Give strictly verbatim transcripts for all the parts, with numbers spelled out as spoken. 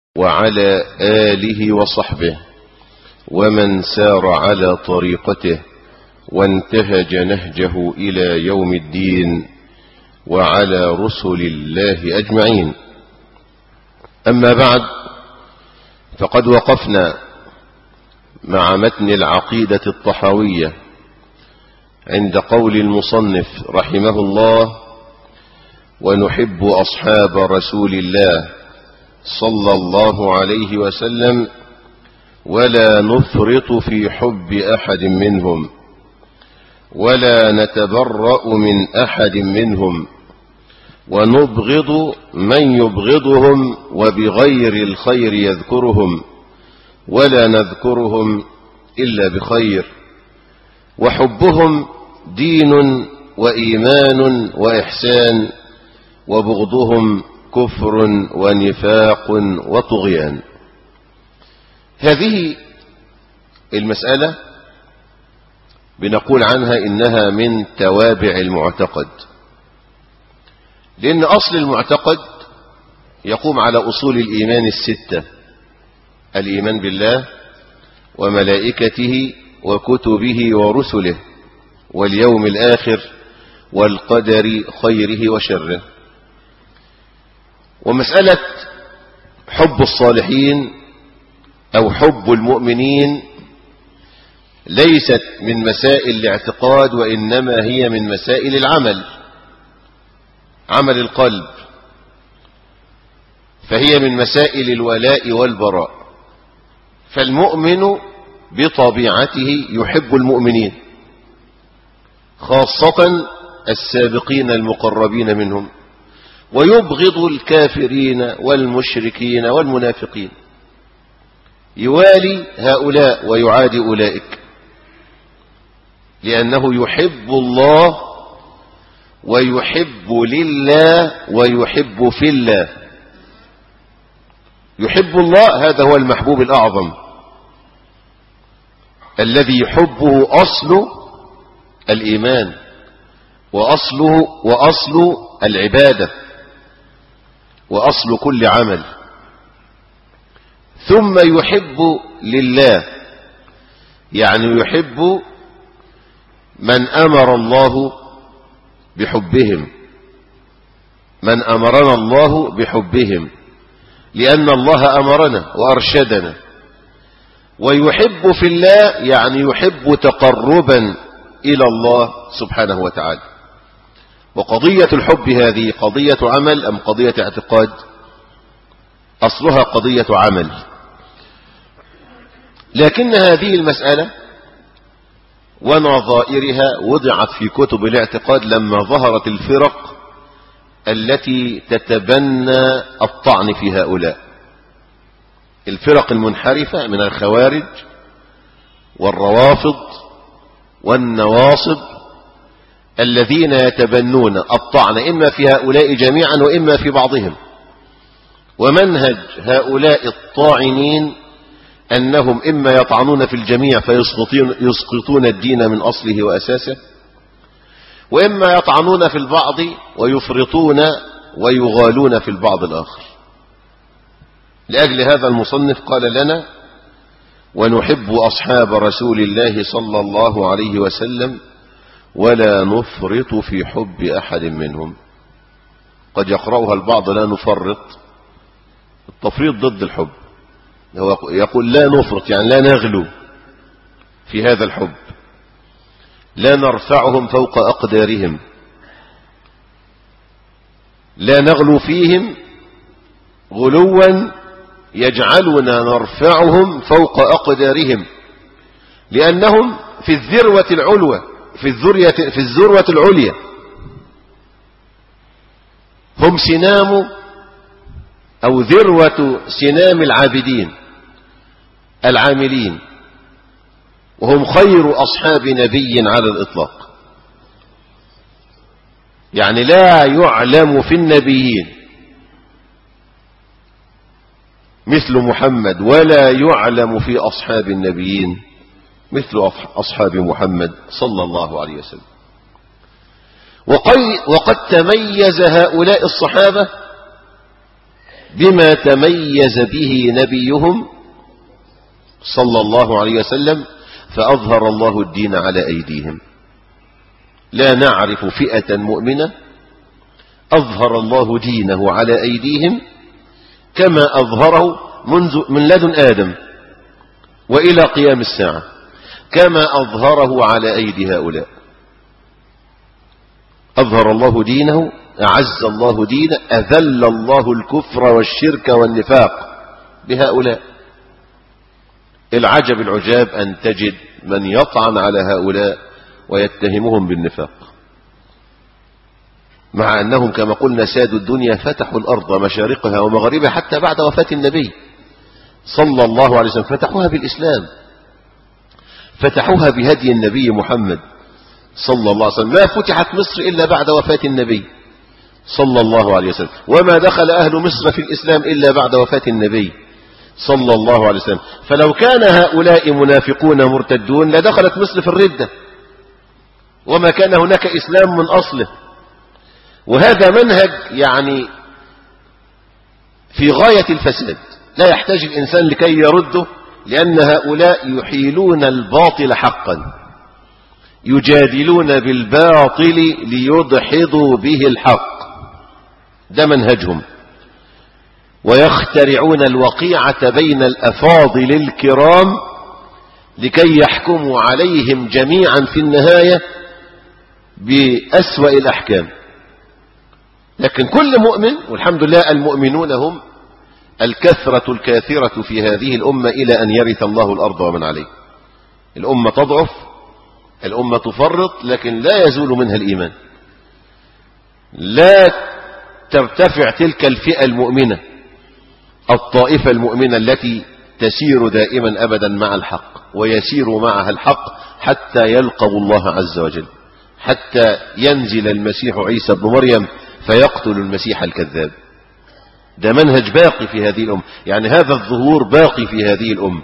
وعلى آله وصحبه ومن سار على طريقته وانتهج نهجه إلى يوم الدين وعلى رسل الله أجمعين. أما بعد، فقد وقفنا مع متن العقيدة الطحاوية عند قول المصنف رحمه الله: ونحب أصحاب رسول الله صلى الله عليه وسلم ولا نفرط في حب أحد منهم ولا نتبرأ من أحد منهم ونبغض من يبغضهم وبغير الخير يذكرهم ولا نذكرهم إلا بخير، وحبهم دين وإيمان وإحسان، وبغضهم كفر ونفاق وطغيان. هذه المسألة بنقول عنها إنها من توابع المعتقد، لأن أصل المعتقد يقوم على أصول الإيمان الستة: الإيمان بالله وملائكته وكتبه ورسله واليوم الآخر والقدر خيره وشره. ومسألة حب الصالحين أو حب المؤمنين ليست من مسائل الاعتقاد، وإنما هي من مسائل العمل، عمل القلب، فهي من مسائل الولاء والبراء. فالمؤمن بطبيعته يحب المؤمنين، خاصة السابقين المقربين منهم، ويبغض الكافرين والمشركين والمنافقين، يوالي هؤلاء ويعادي أولئك، لأنه يحب الله ويحب لله ويحب في الله. يحب الله، هذا هو المحبوب الأعظم الذي يحبه أصل الإيمان وأصله وأصل العبادة وأصل كل عمل. ثم يحب لله، يعني يحب من أمر الله بحبهم، من أمرنا الله بحبهم، لأن الله أمرنا وأرشدنا. ويحب في الله، يعني يحب تقربا إلى الله سبحانه وتعالى. وقضية الحب هذه قضية عمل أم قضية اعتقاد؟ أصلها قضية عمل، لكن هذه المسألة ونظائرها وضعت في كتب الاعتقاد لما ظهرت الفرق التي تتبنى الطعن في هؤلاء، الفرق المنحرفة من الخوارج والروافض والنواصب، الذين يتبنون الطعن إما في هؤلاء جميعا وإما في بعضهم. ومنهج هؤلاء الطاعنين أنهم إما يطعنون في الجميع فيسقطون الدين من أصله وأساسه، وإما يطعنون في البعض ويفرطون ويغالون في البعض الآخر. لأجل هذا المصنف قال لنا: ونحب أصحاب رسول الله صلى الله عليه وسلم ولا نفرط في حب أحد منهم. قد يقرأها البعض لا نفرط، التفريط ضد الحب، هو يقول لا نفرط يعني لا نغلو في هذا الحب، لا نرفعهم فوق أقدارهم، لا نغلو فيهم غلوا يجعلنا نرفعهم فوق أقدارهم، لأنهم في الذروة العلوى، في الذرية في الذروة العليا، هم سنام أو ذروة سنام العابدين العاملين، وهم خير أصحاب نبي على الإطلاق. يعني لا يعلم في النبيين مثل محمد، ولا يعلم في أصحاب النبيين مثل أصحاب محمد صلى الله عليه وسلم. وقد تميز هؤلاء الصحابة بما تميز به نبيهم صلى الله عليه وسلم، فأظهر الله الدين على أيديهم. لا نعرف فئة مؤمنة أظهر الله دينه على أيديهم كما أظهره منذ من لدن آدم وإلى قيام الساعة، كما أظهره على أيدي هؤلاء. أظهر الله دينه، أعز الله دينه، أذل الله الكفر والشرك والنفاق بهؤلاء. العجب العجاب أن تجد من يطعن على هؤلاء ويتهمهم بالنفاق، مع أنهم كما قلنا سادوا الدنيا، فتحوا الأرض مشارقها ومغاربها حتى بعد وفاة النبي صلى الله عليه وسلم. فتحوها بالإسلام، فتحوها بهدي النبي محمد صلى الله عليه وسلم. ما فتحت مصر إلا بعد وفاة النبي صلى الله عليه وسلم، وما دخل أهل مصر في الإسلام إلا بعد وفاة النبي صلى الله عليه وسلم. فلو كان هؤلاء منافقون مرتدون لدخلت مصر في الردة، وما كان هناك إسلام من أصله. وهذا منهج يعني في غاية الفساد، لا يحتاج الإنسان لكي يرده، لأن هؤلاء يحيلون الباطل حقا، يجادلون بالباطل ليدحضوا به الحق، ده منهجهم. ويخترعون الوقيعة بين الأفاضل الكرام لكي يحكموا عليهم جميعا في النهاية بأسوأ الأحكام. لكن كل مؤمن، والحمد لله المؤمنون هم الكثرة الكاثرة في هذه الأمة إلى أن يرث الله الأرض ومن عليه. الأمة تضعف، الأمة تفرط، لكن لا يزول منها الإيمان. لا ترتفع تلك الفئة المؤمنة، الطائفة المؤمنة التي تسير دائما أبدا مع الحق، ويسير معها الحق حتى يلقوا الله عز وجل، حتى ينزل المسيح عيسى بن مريم فيقتل المسيح الكذاب. ده منهج باقي في هذه الأمة، يعني هذا الظهور باقي في هذه الأمة.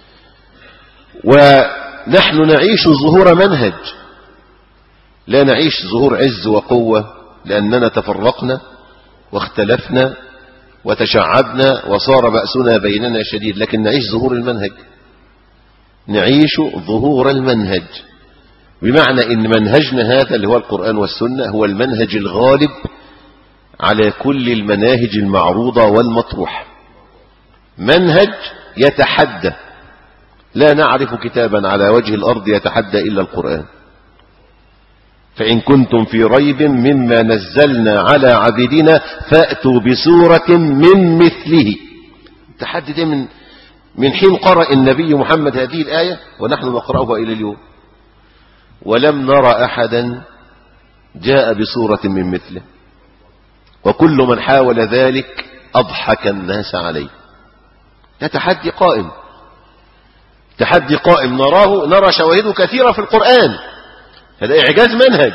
ونحن نعيش ظهور منهج، لا نعيش ظهور عز وقوة، لأننا تفرقنا واختلفنا وتشعبنا وصار بأسنا بيننا شديد، لكن نعيش ظهور المنهج، نعيش ظهور المنهج، بمعنى إن منهجنا هذا اللي هو القرآن والسنة هو المنهج الغالب على كل المناهج المعروضة والمطروحة. منهج يتحدى، لا نعرف كتابا على وجه الأرض يتحدى إلا القرآن. فإن كنتم في ريب مما نزلنا على عبدنا فأتوا بسورة من مثله. التحدي ده من من حين قرأ النبي محمد هذه الآية ونحن نقرأها إلى اليوم، ولم نرى أحدا جاء بسورة من مثله، وكل من حاول ذلك أضحك الناس عليه. ده تحدي قائم، تحدي قائم نراه، نرى شواهده كثيرة في القرآن. هذا إعجاز منهج.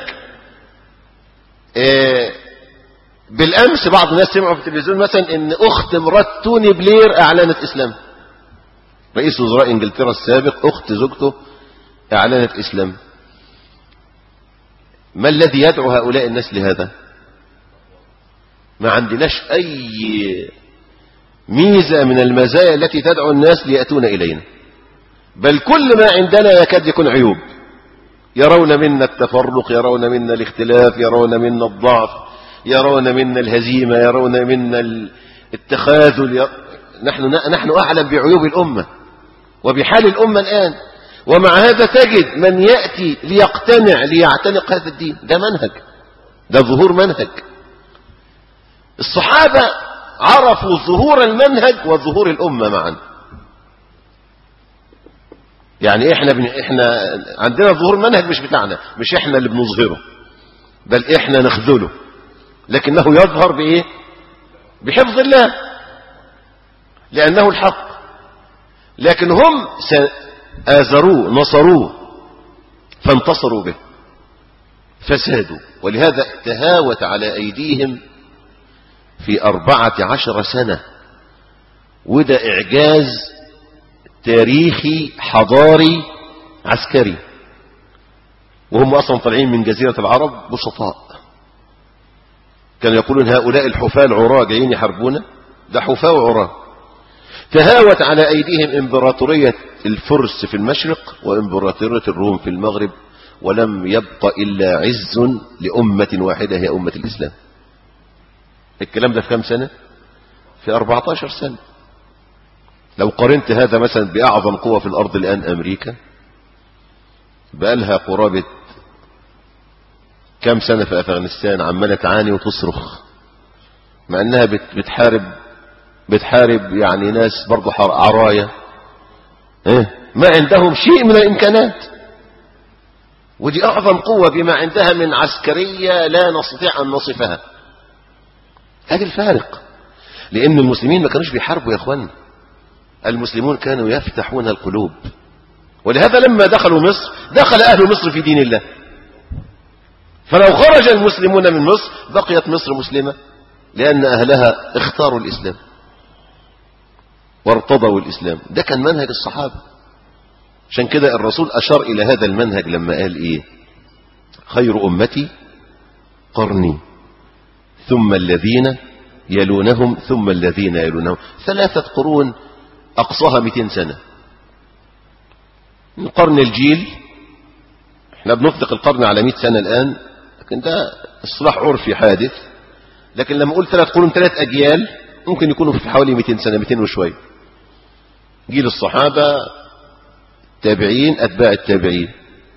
إيه بالأمس بعض الناس سمعوا في التلفزيون مثلا إن أخت مرات توني بلير أعلنت إسلام. رئيس وزراء إنجلترا السابق أخت زوجته أعلنت إسلام. ما الذي يدعو هؤلاء الناس لهذا؟ ما عندناش أي ميزة من المزايا التي تدعو الناس ليأتون إلينا، بل كل ما عندنا يكاد يكون عيوب. يرون منا التفرق، يرون منا الاختلاف، يرون منا الضعف، يرون منا الهزيمة، يرون منا التخاذل. نحن نحن أعلم بعيوب الأمة وبحال الأمة الآن، ومع هذا تجد من يأتي ليقتنع ليعتنق هذا الدين. ده منهج، ده ظهور منهج. الصحابة عرفوا ظهور المنهج وظهور الأمة معا. يعني احنا بن... احنا عندنا ظهور منهج مش بتاعنا، مش احنا اللي بنظهره، بل احنا نخذله، لكنه يظهر بايه؟ بحفظ الله، لأنه الحق. لكن هم آزروه، نصروه، فانتصروا به، فسادوا. ولهذا تهاوت على أيديهم في أربعة عشر سنة. وده إعجاز تاريخي حضاري عسكري، وهم أصلا طالعين من جزيرة العرب بسطاء. كانوا يقولون هؤلاء الحفاة العراة جايين يحاربونا، ده حفاة وعراة. تهاوت على أيديهم إمبراطورية الفرس في المشرق وإمبراطورية الروم في المغرب، ولم يبق إلا عز لأمة واحدة هي أمة الإسلام. الكلام ده في كم سنة؟ في أربعة عشر سنة. لو قارنت هذا مثلا بأعظم قوة في الأرض الآن أمريكا، بقالها قرابة كم سنة في أفغانستان عمالة تعاني وتصرخ، مع أنها بتحارب بتحارب يعني ناس برضو عراية إيه؟ ما عندهم شيء من الإمكانات، ودي أعظم قوة بما عندها من عسكرية لا نستطيع أن نصفها. هذا الفارق، لأن المسلمين ما كانوش بيحاربوا يا أخوان، المسلمون كانوا يفتحون القلوب. ولهذا لما دخلوا مصر دخل أهل مصر في دين الله، فلو خرج المسلمون من مصر بقيت مصر مسلمة، لأن أهلها اختاروا الإسلام وارتضوا الإسلام. ده كان منهج الصحابة. عشان كده الرسول أشار إلى هذا المنهج لما قال إيه؟ خير أمتي قرني ثم الذين يلونهم ثم الذين يلونهم. ثلاثة قرون أقصاها مئتين سنة. من قرن الجيل، احنا بنطلق القرن على مئة سنة الآن، لكن ده اصطلاح عرفي حادث. لكن لما أقول ثلاث قرون ثلاث أجيال ممكن يكونوا في حوالي مئتين سنة، مئتين وشوي. جيل الصحابة، تابعين، أتباع التابعين.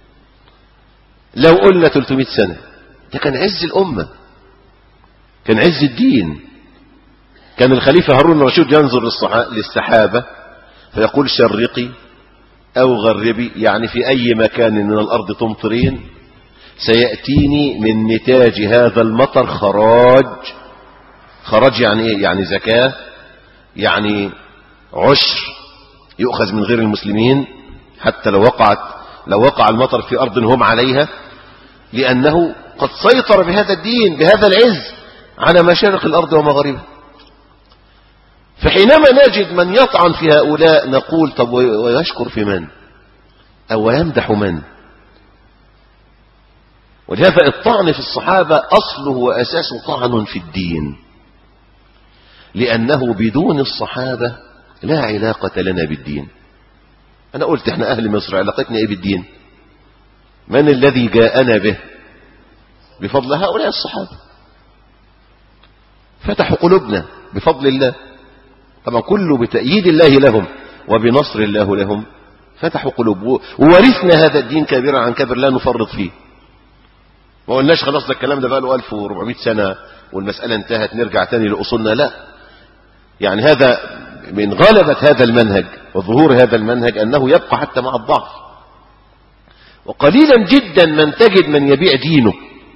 لو قلنا ثلاثمئة سنة، ده كان عز الأمة، كان عز الدين. كان الخليفة هارون الرشيد ينظر للسحابة فيقول شرقي أو غربي، يعني في أي مكان من الأرض تمطرين سيأتيني من نتاج هذا المطر خراج. خراج يعني إيه؟ يعني زكاة، يعني عشر يؤخذ من غير المسلمين، حتى لو وقعت لو وقع المطر في أرض هم عليها، لأنه قد سيطر بهذا الدين بهذا العز على مشارق الأرض ومغاربها. فحينما نجد من يطعن في هؤلاء نقول طب ويشكر في من أو يمدح من؟ ولهذا الطعن في الصحابة أصله وأساسه طعن في الدين، لأنه بدون الصحابة لا علاقة لنا بالدين. أنا قلت احنا أهل مصر علاقتنا إيه بالدين؟ من الذي جاءنا به؟ بفضل هؤلاء الصحابة. فتحوا قلوبنا بفضل الله، طبعا كله بتأييد الله لهم وبنصر الله لهم. فتحوا قلوب وورثنا هذا الدين كبيرا عن كبر لا نفرط فيه. ما قلناش خلاص ده الكلام ده بقى له ألف وأربعمئة سنة والمسألة انتهت نرجع تاني لأصولنا، لا. يعني هذا من غلبة هذا المنهج وظهور هذا المنهج أنه يبقى حتى مع الضعف. وقليلا جدا من تجد من يبيع دينه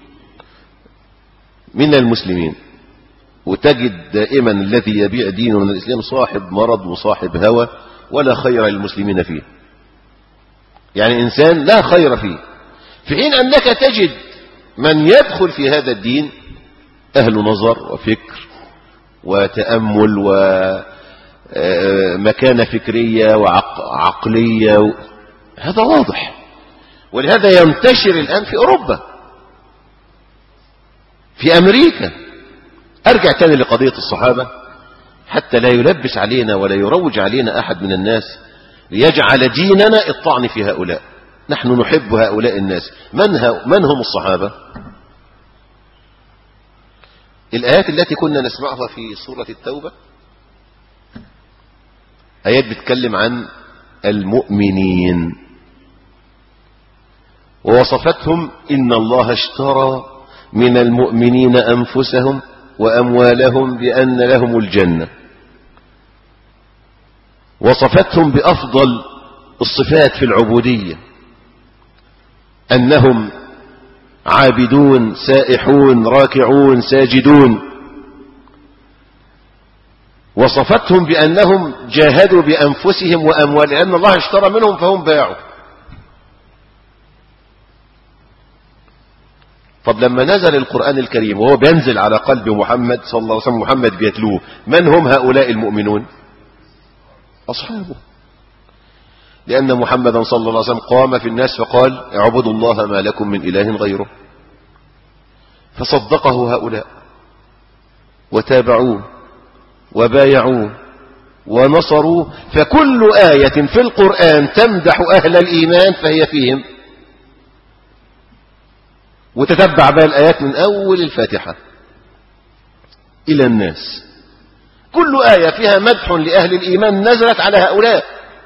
من المسلمين، وتجد دائما الذي يبيع دينه من الإسلام صاحب مرض وصاحب هوى ولا خير للمسلمين فيه، يعني إنسان لا خير فيه. في حين أنك تجد من يدخل في هذا الدين أهل نظر وفكر وتأمل ومكانة فكرية وعقلية، هذا واضح. ولهذا ينتشر الآن في أوروبا، في أمريكا. أرجع تاني لقضية الصحابة حتى لا يلبس علينا ولا يروج علينا أحد من الناس ليجعل ديننا الطعن في هؤلاء. نحن نحب هؤلاء الناس. من, من هم الصحابة؟ الآيات التي كنا نسمعها في سورة التوبة آيات بتتكلم عن المؤمنين، ووصفتهم إن الله اشترى من المؤمنين أنفسهم وأموالهم بأن لهم الجنة. وصفتهم بأفضل الصفات في العبودية، أنهم عابدون سائحون راكعون ساجدون. وصفتهم بأنهم جاهدوا بأنفسهم وأموالهم، لأن الله اشترى منهم فهم باعوا. طب لما نزل القرآن الكريم وهو بينزل على قلب محمد صلى الله عليه وسلم، محمد بيتلوه، من هم هؤلاء المؤمنون؟ أصحابه. لأن محمدا صلى الله عليه وسلم قام في الناس فقال اعبدوا الله ما لكم من إله غيره، فصدقه هؤلاء وتابعوه وبايعوه ونصروه. فكل آية في القرآن تمدح أهل الإيمان فهي فيهم. وتتبع بها الآيات من أول الفاتحة إلى الناس، كل آية فيها مدح لأهل الإيمان نزلت على هؤلاء.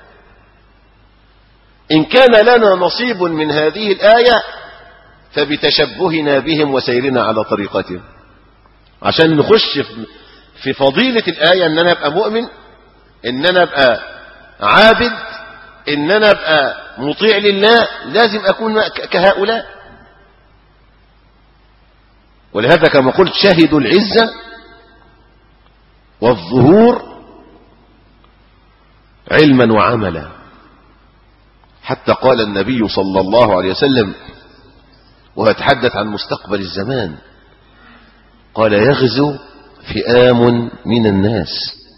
إن كان لنا نصيب من هذه الآية فبتشبهنا بهم وسيرنا على طريقتهم، عشان نخش في فضيلة الآية إن أنا أبقى مؤمن، إن أنا أبقى عابد، إن أنا أبقى مطيع لله، لازم أكون كهؤلاء. ولهذا كما قلت شهدوا العزة والظهور علما وعملا. حتى قال النبي صلى الله عليه وسلم ويتحدث عن مستقبل الزمان، قال يغزو فئام من الناس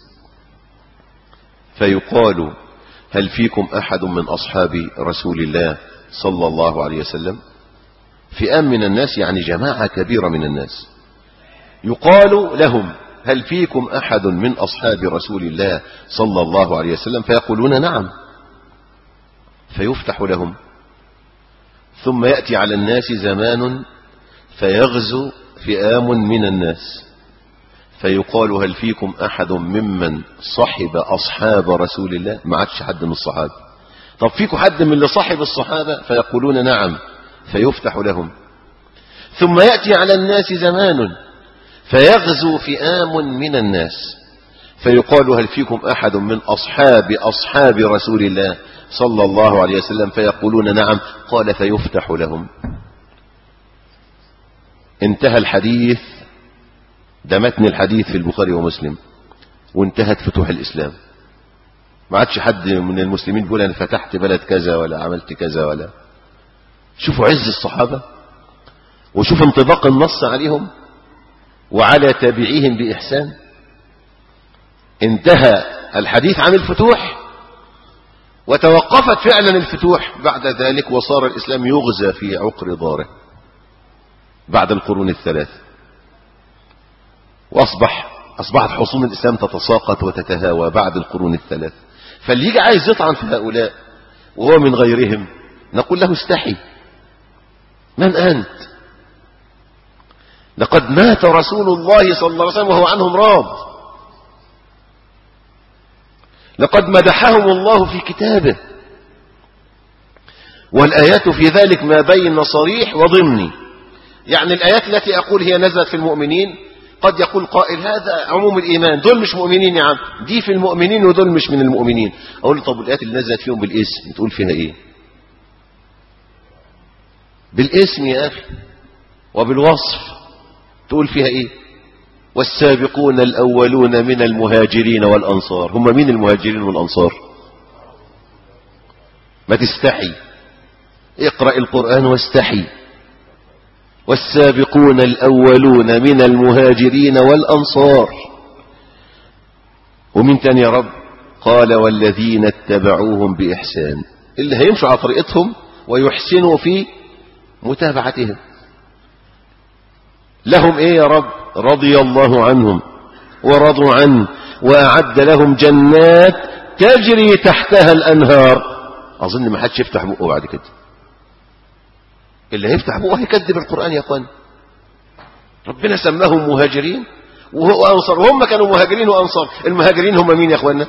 فيقال هل فيكم أحد من أصحاب رسول الله صلى الله عليه وسلم؟ فئام من الناس يعني جماعة كبيرة من الناس. يقال لهم هل فيكم أحد من أصحاب رسول الله صلى الله عليه وسلم؟ فيقولون نعم، فيفتح لهم. ثم يأتي على الناس زمان فيغزو فئام من الناس فيقال هل فيكم أحد ممن صحب أصحاب رسول الله؟ ما عادش حد من الصحابة. طب فيكم حد من اللي صحب الصحابة؟ فيقولون نعم، فيفتح لهم. ثم يأتي على الناس زمان فيغزو فئام من الناس فيقال هل فيكم أحد من أصحاب أصحاب رسول الله صلى الله عليه وسلم؟ فيقولون نعم، قال فيفتح لهم. انتهى الحديث، ده متن الحديث في البخاري ومسلم، وانتهت فتوح الإسلام. ما عادش حد من المسلمين بيقول أنا فتحت بلد كذا ولا عملت كذا ولا. شوفوا عز الصحابة، وشوفوا انطباق النص عليهم وعلى تابعيهم بإحسان. انتهى الحديث عن الفتوح وتوقفت فعلا الفتوح بعد ذلك، وصار الإسلام يغزى في عقر داره بعد القرون الثلاث، وأصبح أصبحت حصون الإسلام تتساقط وتتهاوى بعد القرون الثلاث. فاللي يجي عايز يطعن في هؤلاء وهو من غيرهم نقول له استحي، من أنت؟ لقد مات رسول الله صلى الله عليه وسلم وهو عنهم راض، لقد مدحهم الله في كتابه، والآيات في ذلك ما بين صريح وضمني. يعني الآيات التي أقول هي نزلت في المؤمنين، قد يقول قائل هذا عموم الإيمان، دول مش مؤمنين يا عم، دي في المؤمنين ودول مش من المؤمنين. أقول له طب الآيات اللي نزلت فيهم بالاسم تقول فيها إيه؟ بالاسم يا أخي وبالوصف تقول فيها إيه؟ والسابقون الأولون من المهاجرين والأنصار. هم مين المهاجرين والأنصار؟ ما تستحي، اقرأ القرآن واستحي. والسابقون الأولون من المهاجرين والأنصار. ومن تاني يا رب؟ قال والذين اتبعوهم بإحسان، اللي هيمشوا على طريقتهم ويحسنوا في متابعتهم. لهم ايه يا رب؟ رضي الله عنهم ورضوا عنه وأعد لهم جنات تجري تحتها الأنهار. أظن ما حدش يفتح بقه بعد كده، اللي هيفتح بقه هيكذب القرآن يا اخوان. ربنا سماهم مهاجرين وهو أنصار، وهم كانوا مهاجرين وأنصار. المهاجرين هم مين يا اخوانا؟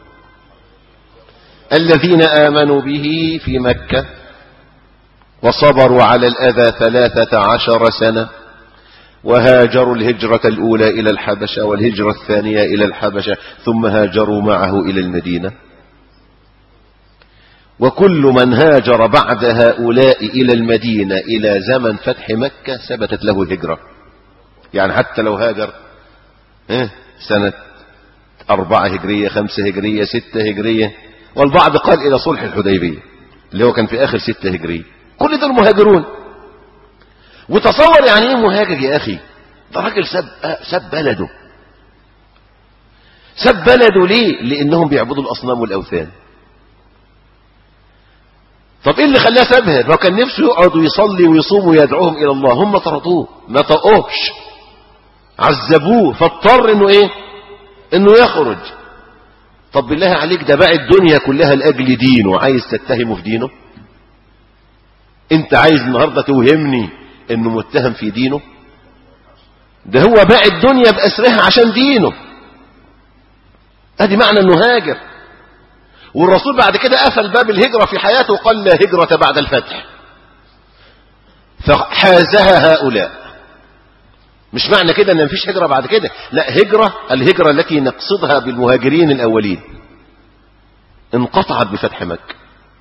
الذين آمنوا به في مكة وصبروا على الأذى ثلاثة عشر سنة، وهاجروا الهجرة الأولى إلى الحبشة والهجرة الثانية إلى الحبشة، ثم هاجروا معه إلى المدينة. وكل من هاجر بعد هؤلاء إلى المدينة إلى زمن فتح مكة ثبتت له الهجرة. يعني حتى لو هاجر سنة أربعة هجرية، خمسة هجرية، ستة هجرية، والبعض قال إلى صلح الحديبية اللي هو كان في آخر ستة هجرية، كل دول مهاجرون. وتصور يعني ايه مهاجر يا أخي؟ ده راجل ساب ساب بلده. ساب بلده ليه؟ لأنهم بيعبدوا الأصنام والأوثان. طب ايه اللي خلاه سابها؟ لو كان نفسه يقعد ويصلي ويصوم ويدعوهم الى الله، هم طردوه، ما طقوهش، عذبوه، فاضطر انه ايه؟ انه يخرج. طب بالله عليك، ده باع الدنيا كلها لأجل دينه، عايز تتهمه في دينه؟ انت عايز النهاردة توهمني انه متهم في دينه؟ ده هو باع الدنيا بأسرها عشان دينه. ادي معنى انه هاجر. والرسول بعد كده قفل باب الهجرة في حياته وقال لا هجرة بعد الفتح، فحازها هؤلاء. مش معنى كده ان مفيش هجرة بعد كده، لا، هجرة الهجرة التي نقصدها بالمهاجرين الاولين انقطعت بفتح مكة.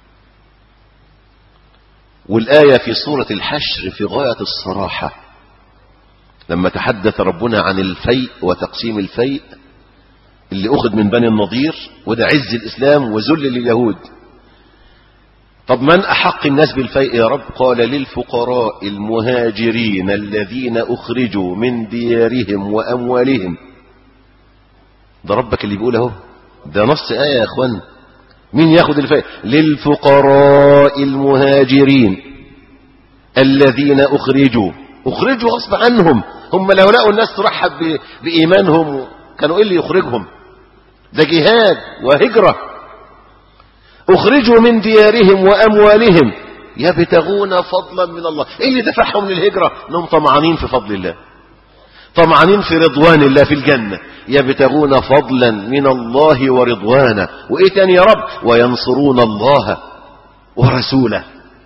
والآية في سورة الحشر في غاية الصراحة لما تحدث ربنا عن الفيء وتقسيم الفيء اللي أخذ من بني النضير، وده عز الإسلام وذل لليهود. طب من أحق الناس بالفيء يا رب؟ قال للفقراء المهاجرين الذين أخرجوا من ديارهم وأموالهم. ده ربك اللي بيقول اهو، ده نص آية يا أخوان. مين ياخد الفيء؟ للفقراء المهاجرين الذين أخرجوا. أخرجوا غصب عنهم، هم لو لقوا الناس ترحب بإيمانهم كانوا إيه اللي يخرجهم؟ ده جهاد وهجرة. أخرجوا من ديارهم وأموالهم يبتغون فضلا من الله. إيه اللي دفعهم للهجرة؟ أنهم طمعانين في فضل الله، طمعانين في رضوان الله في الجنة، يبتغون فضلا من الله ورضوانا. وإيه تاني يا رب؟ وينصرون الله ورسوله.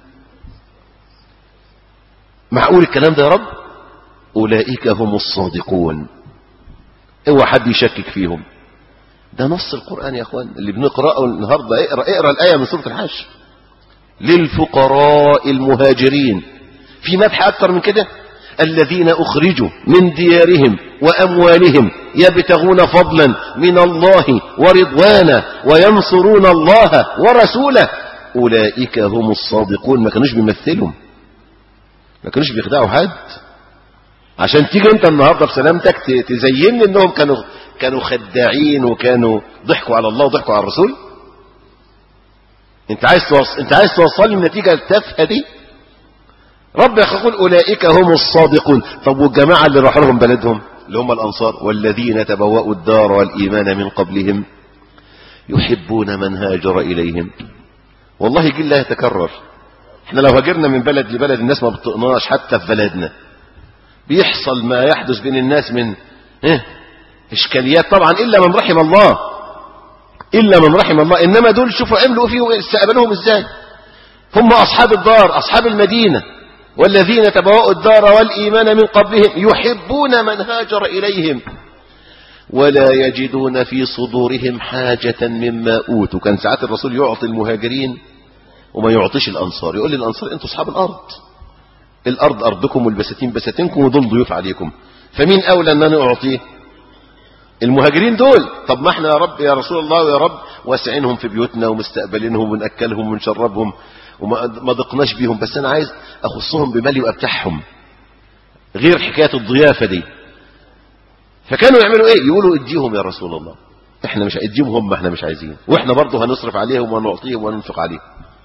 معقول الكلام ده يا رب؟ أولئك هم الصادقون. اوعى حد يشكك فيهم. ده نص القرآن يا اخوان اللي بنقرأه النهاردة. اقرأ, اقرأ الآية من سورة الحشر. للفقراء المهاجرين. في مدح أكثر من كده؟ الذين أخرجوا من ديارهم وأموالهم يبتغون فضلا من الله ورضوانا وينصرون الله ورسوله أولئك هم الصادقون. ما كانوش بيمثلهم، ما كانوش بيخدعوا حد عشان تيجي انت النهارده بسلامتك تزين انهم كانوا كانوا خداعين وكانوا ضحكوا على الله وضحكوا على الرسول. انت عايز توصل انت عايز توصل للنتيجه التافهه دي؟ رب يقول اولئك هم الصادقون. طب والجماعه اللي راحوا لهم بلدهم اللي هم الانصار، والذين تبوأوا الدار والايمان من قبلهم يحبون من هاجر اليهم. والله جيل لا يتكرر. احنا لو هاجرنا من بلد لبلد الناس ما بتطقناش حتى في بلدنا. بيحصل ما يحدث بين الناس من اه اشكاليات طبعا، الا من رحم الله، الا من رحم الله. انما دول شوفوا عملوا فيه استقبلوهم ازاي. هم اصحاب الدار، اصحاب المدينة، والذين تبوأوا الدار والايمان من قبلهم يحبون من هاجر اليهم ولا يجدون في صدورهم حاجة مما اوتوا. كان ساعات الرسول يعطي المهاجرين وما يعطيش الانصار. يقول للانصار انتوا اصحاب الارض، الارض ارضكم والبساتين بساتينكم ودول ضيوف عليكم، فمين اولى ان انا اعطيه؟ المهاجرين دول. طب ما احنا يا رب يا رسول الله يا رب واسعينهم في بيوتنا ومستقبلينهم ونأكلهم ونشربهم وما ضقناش بيهم، بس انا عايز اخصهم بمالي وابتحهم، غير حكاية الضيافة دي. فكانوا يعملوا ايه؟ يقولوا اديهم يا رسول الله، احنا مش اديهم هم، احنا مش عايزين، واحنا برضه هنصرف عليهم ونعطيهم وننفق عليهم.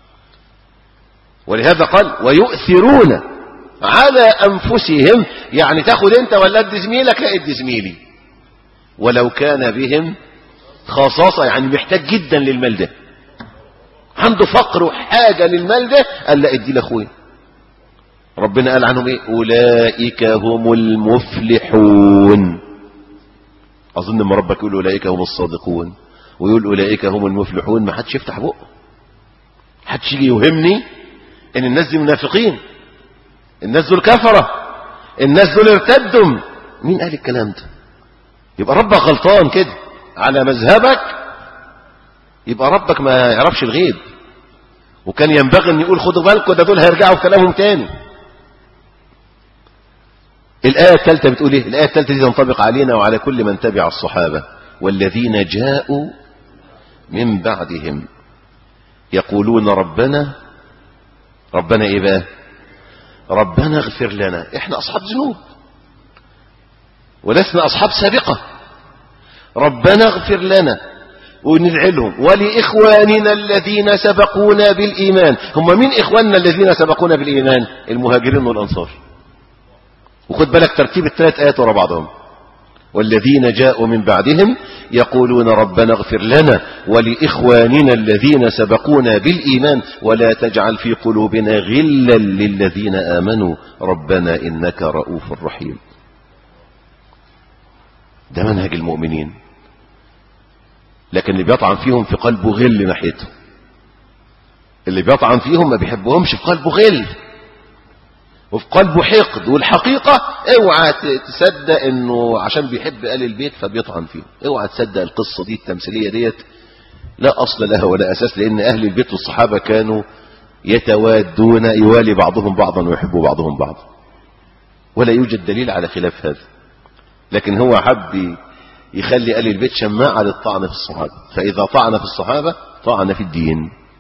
ولهذا قال ويؤثرون على انفسهم، يعني تاخد انت ولا ادي زميلك؟ لا ادي زميلي، ولو كان بهم خصاصة، يعني محتاج جدا للمال ده، عنده فقر وحاجة للمال ده، قال لا ادي لاخويا. ربنا قال عنهم ايه؟ اولئك هم المفلحون. اظن ما ربك يقول اولئك هم الصادقون ويقول اولئك هم المفلحون، ما حدش يفتح بقه، حدش يجي يوهمني ان الناس دي منافقين، الناس دول كفرة، الناس دول ارتدوا. مين قال الكلام ده؟ يبقى ربك غلطان كده على مذهبك، يبقى ربك ما يعرفش الغيب، وكان ينبغي ان يقول خدوا بالكم ده دول هيرجعوا في كلامهم تاني. الآية الثالثة بتقول ايه؟ الآية الثالثة دي تنطبق علينا وعلى كل من تبع الصحابة. والذين جاءوا من بعدهم يقولون ربنا ربنا ايه بقى؟ ربنا اغفر لنا. احنا اصحاب ذنوب ولسنا اصحاب سابقة. ربنا اغفر لنا وندعي لهم ولإخواننا الذين سبقونا بالإيمان. هم مين إخواننا الذين سبقونا بالإيمان؟ المهاجرين والأنصار. وخد بالك ترتيب الثلاث آيات ورا بعضهم. والذين جاءوا من بعدهم يقولون ربنا اغفر لنا ولإخواننا الذين سبقونا بالإيمان ولا تجعل في قلوبنا غلا للذين آمنوا ربنا إنك رؤوف رحيم. ده منهج المؤمنين. لكن اللي بيطعن فيهم في قلبه غل ناحيته، اللي بيطعن فيهم ما بيحبهمش، في قلبه غل وفي قلبه حقد. والحقيقة اوعى تصدق انه عشان بيحب آل البيت فبيطعن فيهم، اوعى تصدق القصة دي التمثيلية ديت لا أصل لها ولا أساس، لأن أهل البيت والصحابة كانوا يتوادون، يوالي بعضهم بعضا ويحبوا بعضهم بعضا، ولا يوجد دليل على خلاف هذا. لكن هو حب يخلي آل البيت شماعة للطعن في الصحابة، فإذا طعن في الصحابة طعن في الدين.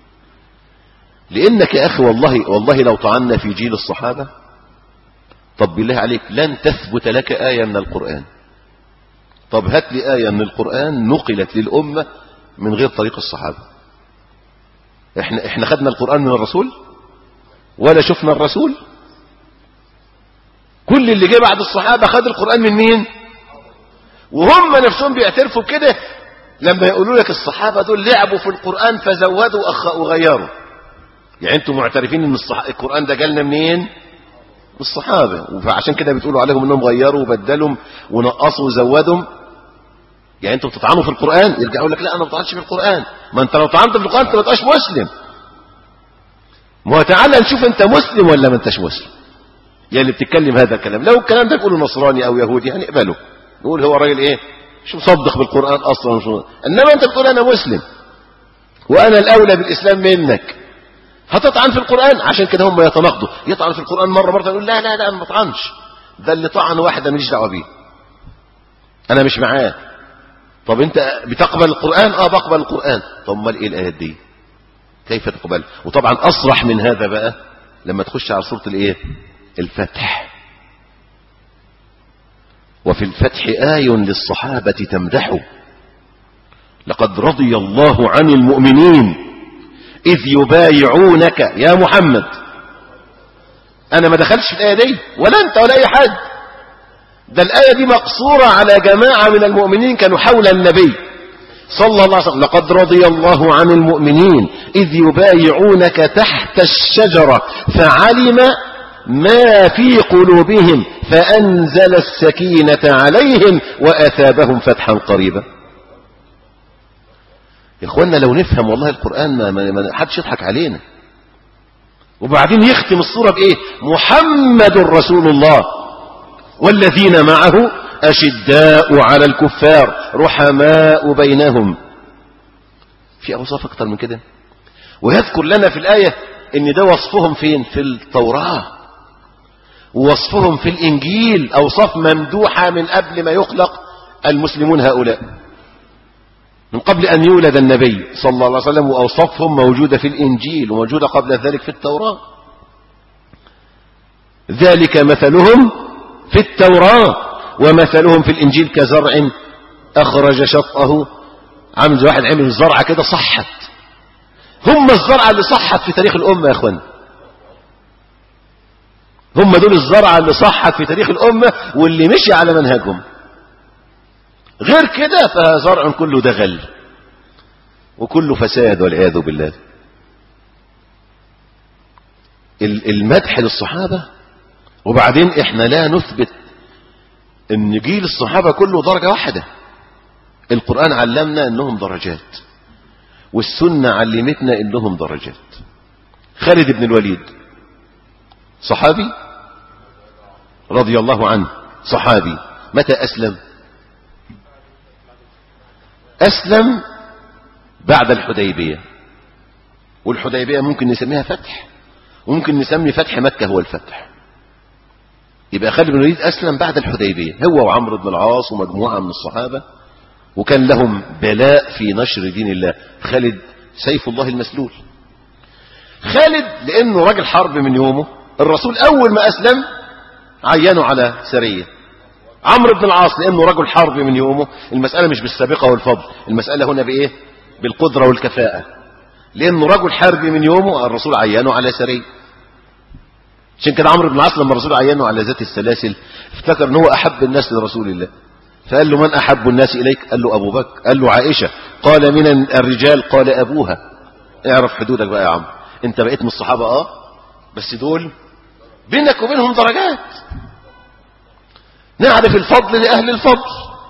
لأنك يا أخي والله والله لو طعنا في جيل الصحابة، طب بالله عليك لن تثبت لك آية من القرآن. طب هات لي آية من القرآن نقلت للأمة من غير طريق الصحابة. احنا احنا خدنا القرآن من الرسول ولا شفنا الرسول؟ كل اللي جه بعد الصحابة خد القرآن من مين؟ وهم نفسهم بيعترفوا بكده لما يقولوا لك الصحابة دول لعبوا في القرآن فزودوا وغيروا. يعني انتم معترفين ان الصح... القرآن ده جالنا منين؟ الصحابة، فعشان كده بتقولوا عليهم انهم غيروا وبدلوا ونقصوا وزودوا. يعني انتم بتطعنوا في القرآن، يرجعوا لك لا انا ما بطعنش في القرآن. ما انت لو طعنت في القرآن انت ما تبقاش مسلم. ما هو تعالى نشوف انت مسلم ولا ما انتش مسلم. يعني اللي بتتكلم هذا الكلام، لو الكلام ده تقوله نصراني او يهودي هنقبله، نقول هو راجل ايه مش مصدق بالقرآن اصلا مش مصدق. انما انت بتقول انا مسلم وانا الاولى بالاسلام منك، هتطعن في القرآن. عشان كده هم يتناقضوا، يطعن في القرآن مرة مرة يقول لا لا لا انا ما بطعنش، ده اللي طعن واحدة ماليش دعوه بيه، انا مش معاه. طب انت بتقبل القرآن؟ اه بقبل القرآن. طب امال ايه الايات دي كيف تقبل؟ وطبعا اصرح من هذا بقى لما تخش على سورة الايه الفتح، وفي الفتح آي للصحابة تمدحه لقد رضي الله عن المؤمنين إذ يبايعونك يا محمد. أنا ما دخلتش في الآية دي ولا أنت ولا أي حد، ده الآية دي مقصورة على جماعة من المؤمنين كانوا حول النبي صلى الله عليه وسلم. لقد رضي الله عن المؤمنين إذ يبايعونك تحت الشجرة فعلم ما في قلوبهم فأنزل السكينة عليهم وأثابهم فتحا قريبا. يا اخوانا لو نفهم والله القرآن ما, ما, ما حدش يضحك علينا. وبعدين يختم الصورة بإيه؟ محمد رسول الله والذين معه أشداء على الكفار رحماء بينهم. في أوصاف أكتر من كده. ويذكر لنا في الآية إن ده وصفهم فين؟ في التوراة، ووصفهم في الإنجيل أوصاف ممدوحة من قبل ما يخلق المسلمون هؤلاء، من قبل أن يولد النبي صلى الله عليه وسلم، وأوصافهم موجودة في الإنجيل وموجودة قبل ذلك في التوراة. ذلك مثلهم في التوراة ومثلهم في الإنجيل كزرع أخرج شطأه. عامل زي واحد عمل الزرعة كده صحت. هم الزرعة اللي صحت في تاريخ الأمة يا أخوان، هم دول الزرعة اللي صحت في تاريخ الأمة واللي مشي على منهجهم. غير كده فزرع كله دغل وكله فساد والعياذ بالله. المدح للصحابة. وبعدين احنا لا نثبت ان جيل الصحابة كله درجة واحدة. القرآن علمنا انهم درجات، والسنة علمتنا انهم درجات. خالد بن الوليد صحابي رضي الله عنه، صحابي. متى أسلم؟ أسلم بعد الحديبية. والحديبية ممكن نسميها فتح، وممكن نسمي فتح مكة هو الفتح. يبقى خالد بن الوليد أسلم بعد الحديبية، هو وعمرو بن العاص ومجموعة من الصحابة، وكان لهم بلاء في نشر دين الله. خالد سيف الله المسلول. خالد لأنه راجل حرب من يومه، الرسول أول ما أسلم عينه على سرية. عمرو بن العاص لأنه رجل حرب من يومه، المسألة مش بالسابقة والفضل، المسألة هنا بإيه؟ بالقدرة والكفاءة. لأنه رجل حرب من يومه الرسول عينه على سرية. عشان كده عمرو بن العاص لما الرسول عينه على ذات السلاسل افتكر ان هو أحب الناس لرسول الله، فقال له من أحب الناس إليك؟ قال له أبو بكر. قال له عائشة. قال من الرجال؟ قال أبوها. اعرف حدودك بقى يا عم، انت بقيت من الصحابة اه بس دول بينك وبينهم درجات، نعرف الفضل لأهل الفضل.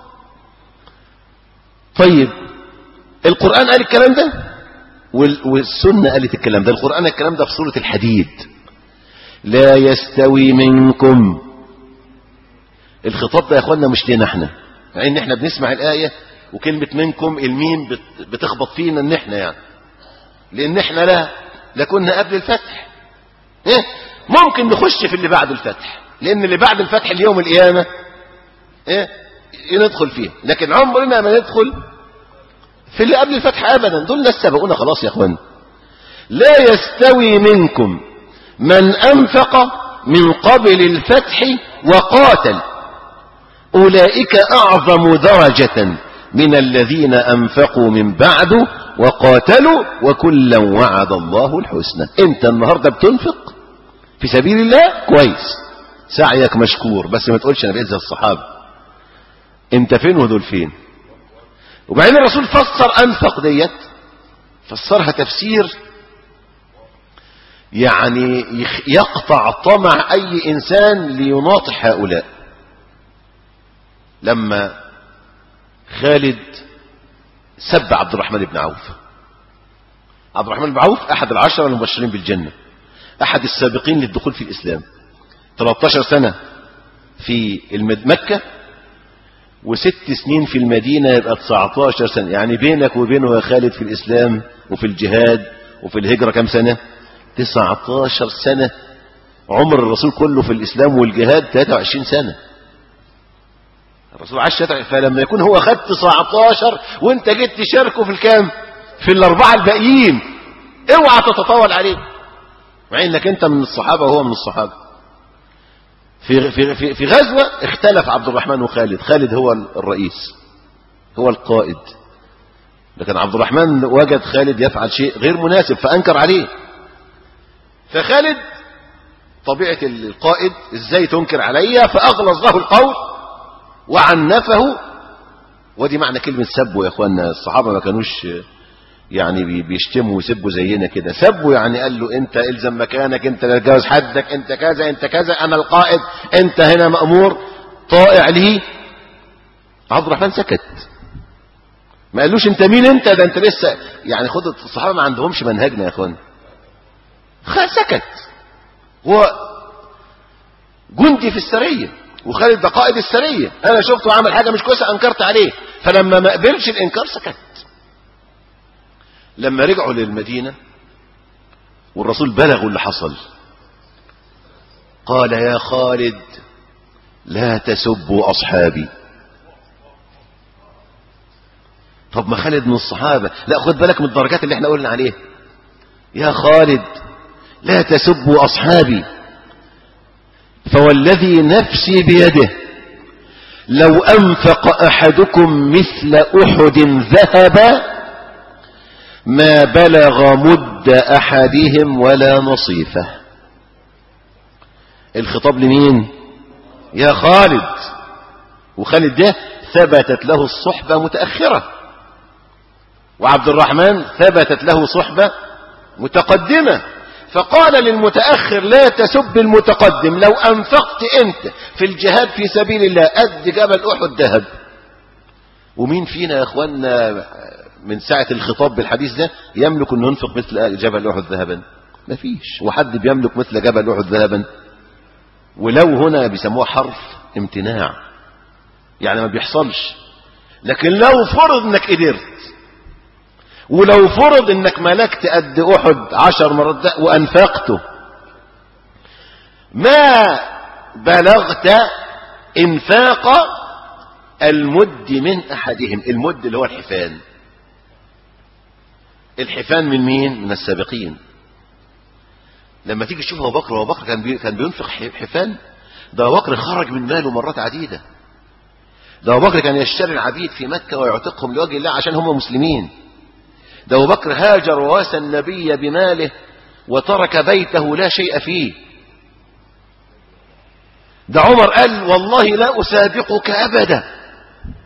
طيب القرآن قال الكلام ده والسنة قالت الكلام ده. القرآن الكلام ده في سورة الحديد، لا يستوي منكم. الخطاب ده يا اخوانا مش لنا احنا، مع ان احنا بنسمع الآية وكلمة منكم الميم بتخبط فينا ان احنا يعني، لان احنا لا لكنا قبل الفتح. ايه ممكن نخش في اللي بعد الفتح، لان اللي بعد الفتح اليوم القيامة ايه ندخل فيه، لكن عمرنا ما ندخل في اللي قبل الفتح ابدا. دول ناس سبقونا خلاص يا اخوان. لا يستوي منكم من انفق من قبل الفتح وقاتل اولئك اعظم درجة من الذين انفقوا من بعد وقاتلوا وكلا وعد الله الحسنى. انت النهاردة بتنفق في سبيل الله كويس، سعيك مشكور، بس ما تقولش انا بقيت زي الصحابة. انت فين ودول فين؟ وبعدين الرسول فسر انفق ديت، فسرها تفسير يعني يقطع طمع اي انسان ليناطح هؤلاء. لما خالد سب عبد الرحمن بن عوف، عبد الرحمن بن عوف احد العشرة المبشرين بالجنة، احد السابقين للدخول في الاسلام، ثلاثة عشر سنة في مكة وست سنين في المدينة، يبقى تسعة عشر سنة. يعني بينك وبينه يا خالد في الإسلام وفي الجهاد وفي الهجرة كم سنة؟ تسعة عشر سنة. عمر الرسول كله في الإسلام والجهاد ثلاثة وعشرين سنة. الرسول عاش، فلما يكون هو خد تسعة عشر وانت جيت تشاركه في الكام؟ في الأربعة الباقيين، اوعى تتطاول عليه، مع انك انت من الصحابة وهو من الصحابة. في في في في غزوة اختلف عبد الرحمن وخالد، خالد هو الرئيس هو القائد، لكن عبد الرحمن وجد خالد يفعل شيء غير مناسب فأنكر عليه. فخالد طبيعة القائد ازاي تنكر عليا، فأغلظ له القول وعنفه. ودي معنى كلمة سبوا يا اخوانا. الصحابة ما كانوش يعني بيشتموا ويسبوا زينا كده. سبوا يعني قال له انت الزم مكانك، انت لا تجاوز حدك، انت كذا انت كذا، انا القائد، انت هنا مأمور طائع لي. عبد الرحمن سكت، ما قالوش انت مين انت، ده انت لسه يعني. خد الصحابة ما عندهمش منهجنا يا اخوان. سكت. هو جندي في السرية وخالد ده قائد السرية، انا شفته عمل حاجة مش كويسة انكرت عليه، فلما ما قبلش الانكار سكت. لما رجعوا للمدينة والرسول بلغوا اللي حصل، قال يا خالد لا تسبوا أصحابي. طب ما خالد من الصحابة، لا خد بالك من الدرجات اللي احنا قلنا عليها. يا خالد لا تسبوا أصحابي فوالذي نفسي بيده لو أنفق أحدكم مثل أحد ذهبا ما بلغ مد أحدهم ولا نصيفه. الخطاب لمين؟ يا خالد. وخالد ده ثبتت له الصحبة متأخرة، وعبد الرحمن ثبتت له صحبة متقدمة. فقال للمتأخر لا تسب المتقدم، لو أنفقت أنت في الجهاد في سبيل الله قد جبل أحد ذهب. ومين فينا يا أخوانا من ساعة الخطاب بالحديث ده يملك أن ينفق مثل جبل أحد ذهبا؟ ما فيش. وحد بيملك مثل جبل أحد ذهبا؟ ولو هنا بيسموه حرف امتناع، يعني ما بيحصلش. لكن لو فرض انك قدرت، ولو فرض انك ملكت قد أحد عشر مرات وأنفقته، ما بلغت انفاق المد من أحدهم. المد اللي هو الحفان. الحفان من مين؟ من السابقين. لما تيجي تشوف ابو بكر، ابو بكر كان بي كان بينفق حفان. ده ابو بكر خرج من ماله مرات عديده. ده ابو بكر كان يشتري العبيد في مكه ويعتقهم لوجه الله عشان هم مسلمين. ده ابو بكر هاجر وواسى النبي بماله وترك بيته لا شيء فيه. ده عمر قال والله لا اسابقك ابدا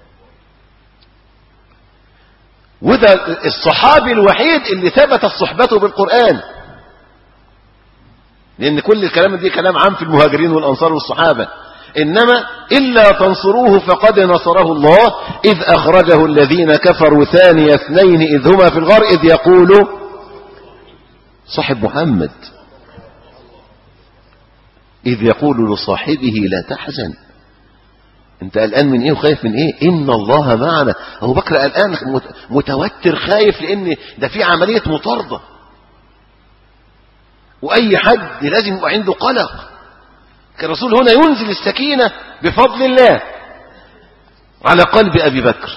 وده الصحابي الوحيد اللي ثبتت صحبته بالقرآن، لأن كل الكلام دي كلام عام في المهاجرين والأنصار والصحابة. إنما إلا تنصروه فقد نصره الله إذ أخرجه الذين كفروا ثاني اثنين إذ هما في الغار إذ يقول صاحب محمد إذ يقول لصاحبه لا تحزن، انت قلقان من ايه وخايف من ايه؟ ان الله معنا. ابو بكر قلقان متوتر خايف لان ده في عملية مطاردة، واي حد لازم يبقى عنده قلق. كان الرسول هنا ينزل السكينة بفضل الله على قلب ابي بكر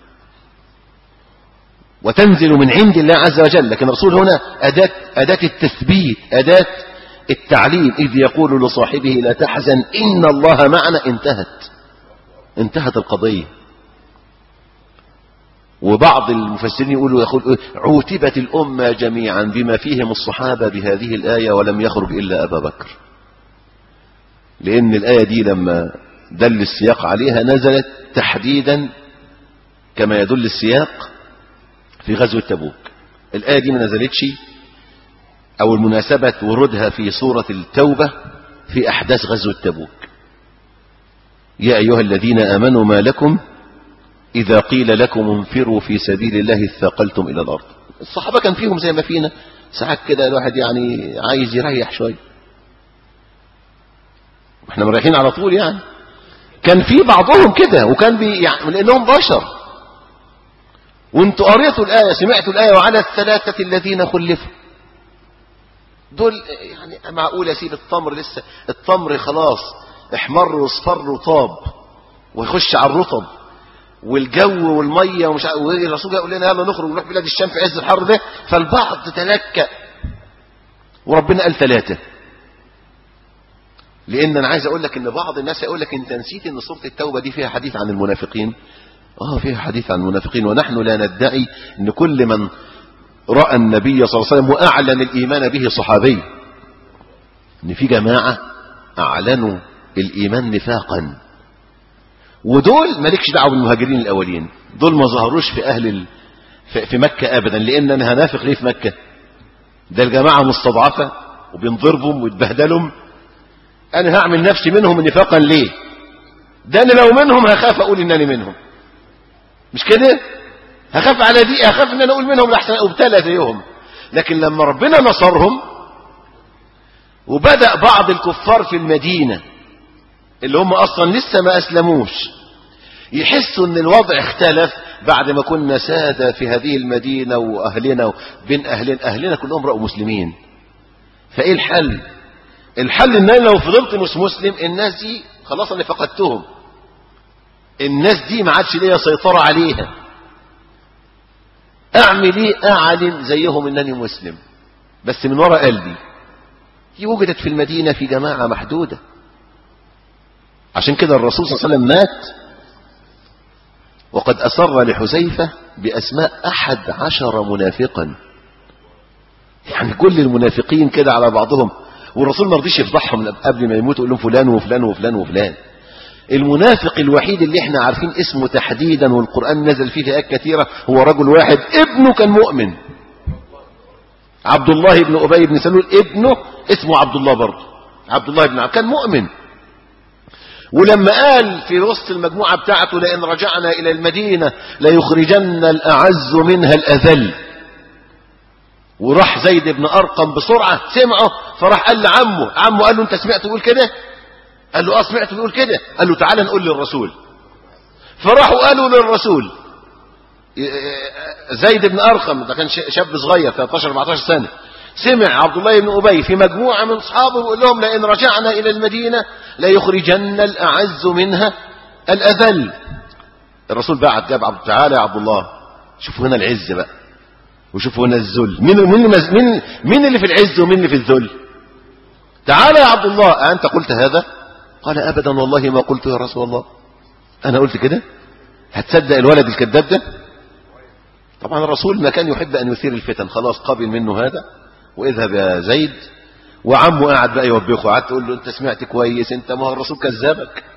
وتنزل من عند الله عز وجل، لكن الرسول هنا أداة, أداة التثبيت، أداة التعليم. إذ يقول لصاحبه لا تحزن إن الله معنا. انتهت انتهت القضية. وبعض المفسرين يقولوا يقول عوتبت الأمة جميعا بما فيهم الصحابة بهذه الآية ولم يخرج إلا أبا بكر، لأن الآية دي لما دل السياق عليها نزلت تحديدا كما يدل السياق في غزوة تبوك. الآية دي ما نزلتش أو المناسبة وردها في سورة التوبة في أحداث غزوة تبوك. يا أيها الذين آمنوا ما لكم إذا قيل لكم انفروا في سبيل الله اثاقلتم إلى الأرض. الصحابة كان فيهم زي ما فينا ساعات كده الواحد يعني عايز يريح شوية، احنا مريحين على طول يعني. كان في بعضهم كده وكان بي يعني لأنهم بشر. وانتوا قريتوا الآية سمعتوا الآية وعلى الثلاثة الذين خلفوا دول يعني معقول اسيب التمر لسه التمر خلاص احمر واصفر وطاب ويخش على الرطب والجو والميه ومش عارف، والرسول يقول لنا يلا نخرج ونروح بلاد الشام في عز الحر ده، فالبعض تلكأ وربنا قال ثلاثة. لان انا عايز اقول لك ان بعض الناس يقول لك انت نسيت ان سورة التوبة دي فيها حديث عن المنافقين. اه فيها حديث عن المنافقين، ونحن لا ندعي ان كل من رأى النبي صلى الله عليه وسلم وأعلن الإيمان به صحابي، إن في جماعة أعلنوا الإيمان نفاقا، ودول مالكش دعوة بالمهاجرين الأولين، دول ما ظهروش في أهل ال... في مكة أبدا. لأن أنا هنافق ليه في مكة؟ ده الجماعة مستضعفة وبينضربهم ويتبهدلهم، أنا هعمل نفسي منهم نفاقا ليه؟ ده أنا لو منهم هخاف أقول إنني منهم، مش كده؟ هخاف على دي، هخاف ان انا اقول منهم لحسن ابتلى زيهم. لكن لما ربنا نصرهم وبدأ بعض الكفار في المدينة اللي هم اصلا لسه ما اسلموش يحسوا ان الوضع اختلف بعد ما كنا سادة في هذه المدينة واهلنا بين اهلنا اهلنا كلهم رأوا مسلمين. فايه الحل؟ الحل ان انا لو فضلت مش مسلم الناس دي خلاص انا فقدتهم، الناس دي ما عادش ليا سيطرة عليها. اعمل ايه؟ اعلن زيهم انني مسلم بس من وراء قلبي. هي وجدت في المدينة في جماعة محدودة، عشان كده الرسول صلى الله عليه وسلم مات وقد أسر لحذيفة بأسماء أحد عشر منافقا، يعني كل المنافقين كده على بعضهم، والرسول ما رضيش يفضحهم قبل ما يموت يقول لهم فلان وفلان وفلان وفلان. المنافق الوحيد اللي احنا عارفين اسمه تحديدا والقرآن نزل فيه آيات كثيرة هو رجل واحد ابنه كان مؤمن، عبد الله بن أبي بن سلول، ابنه اسمه عبد الله برضه، عبد الله بن عبد كان مؤمن. ولما قال في وسط المجموعة بتاعته لئن رجعنا إلى المدينة ليخرجن الأعز منها الأذل، وراح زيد بن أرقم بسرعة سمعه فراح قال لعمه، عمه قال له انت سمعت يقول كده؟ قال له اه سمعت بيقول كده. قال له تعالى نقول للرسول. فراحوا قالوا للرسول. زيد بن أرقم ده كان شاب صغير ثلاثة عشر أربعة عشر سنة، سمع عبد الله بن أبي في مجموعة من أصحابه يقول لهم لئن رجعنا إلى المدينة ليخرجن الأعز منها الأذل. الرسول بعد جاب عبد تعالى يا عبد الله، شوفوا هنا العز بقى وشوفوا هنا الذل، مين مين مين مين اللي في العز ومين اللي في الذل؟ تعالى يا عبد الله أنت قلت هذا؟ قال أبدا والله ما قلت يا رسول الله. أنا قلت كده؟ هتصدق الولد الكذاب ده؟ طبعا الرسول ما كان يحب أن يثير الفتن، خلاص قابل منه هذا واذهب يا زيد. وعمه قاعد بقى يوبخه، قعدت تقول له انت سمعت كويس، انت ما هو الرسول كذابك،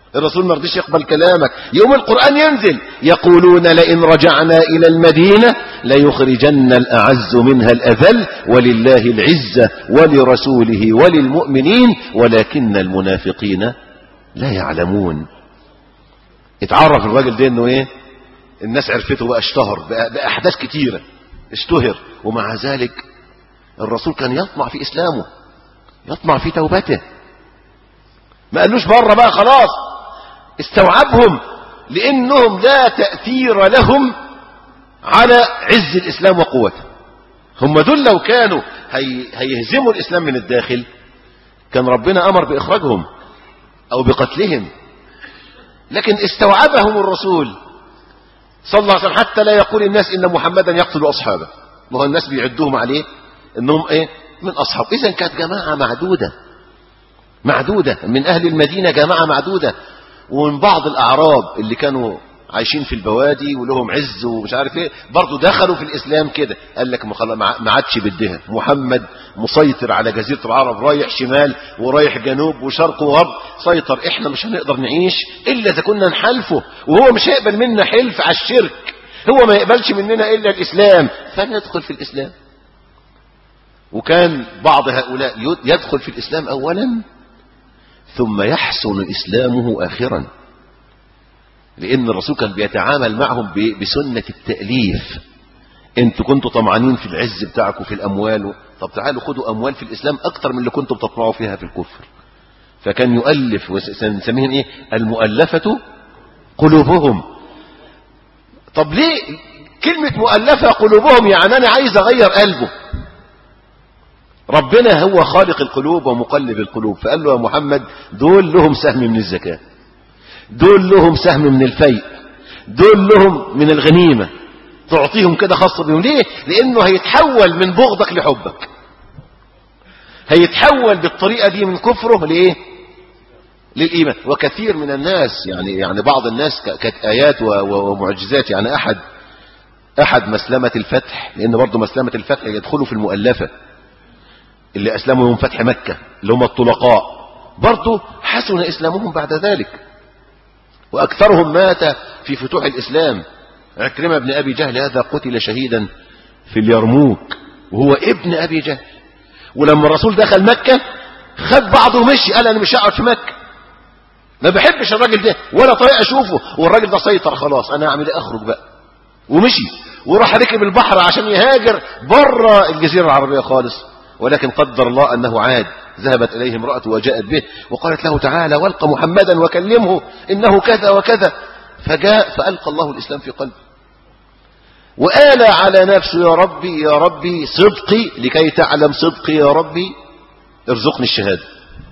الرسول ما رضيش يقبل كلامك، يوم القرآن ينزل يقولون لئن رجعنا إلى المدينة ليخرجن الأعز منها الأذل ولله العزة ولرسوله وللمؤمنين ولكن المنافقين لا يعلمون. اتعرف الراجل ده انه ايه، الناس عرفته بقى، اشتهر بقى بأحداث كتيرة، اشتهر، ومع ذلك الرسول كان يطمع في إسلامه، يطمع في توبته، ما قالوش بره بقى خلاص، استوعبهم لأنهم لا تأثير لهم على عز الإسلام وقوته. هم دول لو كانوا هي هيهزموا الإسلام من الداخل كان ربنا أمر بإخراجهم أو بقتلهم، لكن استوعبهم الرسول صلى الله عليه وسلم حتى لا يقول الناس إن محمدا يقتل أصحابه، وهو الناس بيعدوهم عليه إنهم إيه من أصحاب. إذن كانت جماعة معدودة معدودة من أهل المدينة، جماعة معدودة، ومن بعض الأعراب اللي كانوا عايشين في البوادي ولهم عز ومش عارف ايه برضو دخلوا في الإسلام كده. قال لك ما عادش بدها، محمد مسيطر على جزيرة العرب، رايح شمال ورايح جنوب وشرق وغرب، سيطر، احنا مش هنقدر نعيش إلا إذا كنا نحالفه، وهو مش هيقبل منا حلف على الشرك، هو ما يقبلش مننا إلا الإسلام، فندخل في الإسلام. وكان بعض هؤلاء يدخل في الإسلام أولا ثم يحسن إسلامه آخرا، لأن الرسول كان بيتعامل معهم بسنة التأليف. انتوا كنتوا طمعانين في العز بتاعكم في الأموال، طب تعالوا خدوا أموال في الإسلام أكتر من اللي كنتوا بتطمعوا فيها في الكفر. فكان يؤلف، وسنسميهم إيه المؤلفة قلوبهم. طب ليه كلمة مؤلفة قلوبهم؟ يعني أنا عايز أغير قلبه. ربنا هو خالق القلوب ومقلب القلوب، فقال له يا محمد دول لهم سهم من الزكاة، دول لهم سهم من الفيء، دول لهم من الغنيمة، تعطيهم كده خاصة بهم. ليه؟ لأنه هيتحول من بغضك لحبك، هيتحول بالطريقة دي من كفره لإيه؟ للإيمان. وكثير من الناس يعني يعني بعض الناس كانت آيات ومعجزات. يعني أحد أحد مسلمة الفتح، لأن برضه مسلمة الفتح يدخلوا في المؤلفة، اللي أسلموا يوم فتح مكة اللي هم الطلقاء، برضه حسن إسلامهم بعد ذلك، وأكثرهم مات في فتوح الإسلام. عكرمة بن أبي جهل هذا قتل شهيدا في اليرموك وهو ابن أبي جهل، ولما الرسول دخل مكة خد بعضه ومشي، قال أنا مش هقعد في مكة، ما بحبش الراجل ده ولا طريق أشوفه، والراجل ده سيطر خلاص، أنا أعمل أخرج بقى، ومشي وراح ركب البحر عشان يهاجر بره الجزيرة العربية خالص. ولكن قدر الله أنه عاد، ذهبت إليه امرأته وجاءت به وقالت له تعالى والق محمدا وكلمه إنه كذا وكذا، فجاء فألقى الله الإسلام في قلبه، وآل على نفسه يا ربي يا ربي صدقي لكي تعلم صدقي يا ربي ارزقني الشهادة.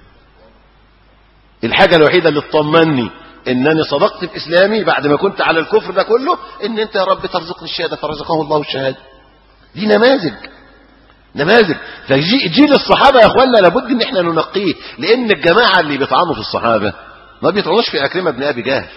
الحاجة الوحيدة اللي تطمني إنني صدقت في إسلامي بعد ما كنت على الكفر ده كله، إن أنت يا رب ترزقني الشهادة، فرزقه الله الشهادة. دي نماذج نماذج. فجيل الصحابة يا أخوانا لابد إن احنا ننقيه، لأن الجماعة اللي بيطعنوا في الصحابة ما بيطعنوش في عكرمة بن أبي جهل،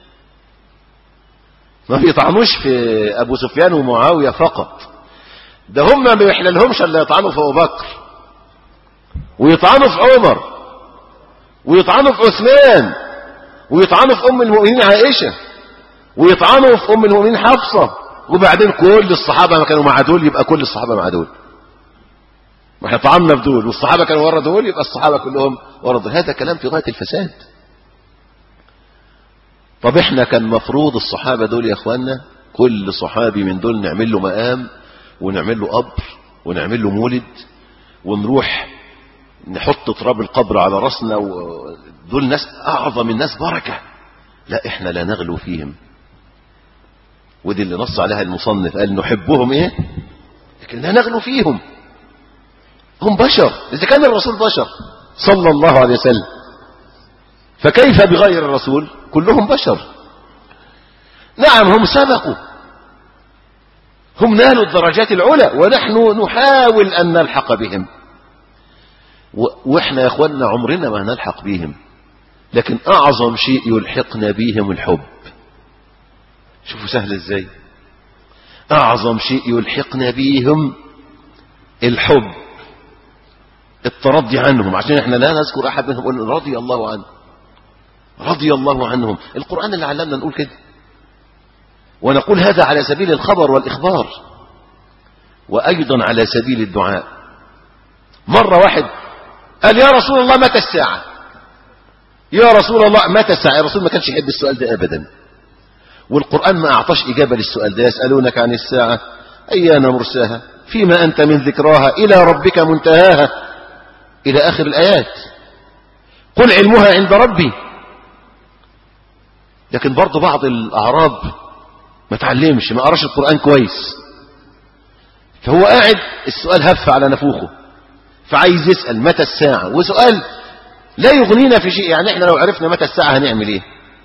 ما بيطعنوش في أبو سفيان ومعاوية فقط، ده هم ما بيحللهمش إلا يطعنوا في أبو بكر، ويطعنوا في عمر، ويطعنوا في عثمان، ويطعنوا في أم المؤمنين عائشة، ويطعنوا في أم المؤمنين حفصة، وبعدين كل الصحابة ما كانوا مع دول يبقى كل الصحابة مع دول، ما احنا طعنا في دول والصحابة كانوا ورا دول يبقى الصحابة كلهم ورا دول. هذا كلام في غاية الفساد. طب احنا كان مفروض الصحابة دول يا اخوانا كل صحابي من دول نعمل له مقام ونعمل له قبر ونعمل له مولد ونروح نحط تراب القبر على رأسنا، ودول ناس اعظم الناس بركة. لا احنا لا نغلو فيهم، ودي اللي نص عليها المصنف، قال نحبهم ايه لكن لا نغلو فيهم، هم بشر، إذا كان الرسول بشر صلى الله عليه وسلم فكيف بغير الرسول؟ كلهم بشر. نعم هم سبقوا، هم نالوا الدرجات العلى، ونحن نحاول أن نلحق بهم، وإحنا يا أخوانا عمرنا ما نلحق بهم، لكن أعظم شيء يلحقنا بهم الحب. شوفوا سهل إزاي، أعظم شيء يلحقنا بهم الحب، الترضي عنهم، عشان احنا لا نذكر احد منهم قلنا رضي الله عنه رضي الله عنهم. القرآن اللي علمنا نقول كده، ونقول هذا على سبيل الخبر والإخبار، وأيضا على سبيل الدعاء. مرة واحد قال يا رسول الله متى الساعة؟ يا رسول الله متى الساعة؟ الرسول ما كانش يحب السؤال ده أبدا، والقرآن ما أعطاش إجابة للسؤال ده. يسألونك عن الساعة أيان مرساها فيما أنت من ذكراها إلى ربك منتهاها إلى آخر الآيات. قل علمها عند ربي. لكن برضو بعض الأعراب ما تعلمش، ما قراش القرآن كويس، فهو قاعد السؤال هف على نفوخه، فعايز يسأل متى الساعة، وسؤال لا يغنينا في شيء. يعني احنا لو عرفنا متى الساعة هنعمل ايه؟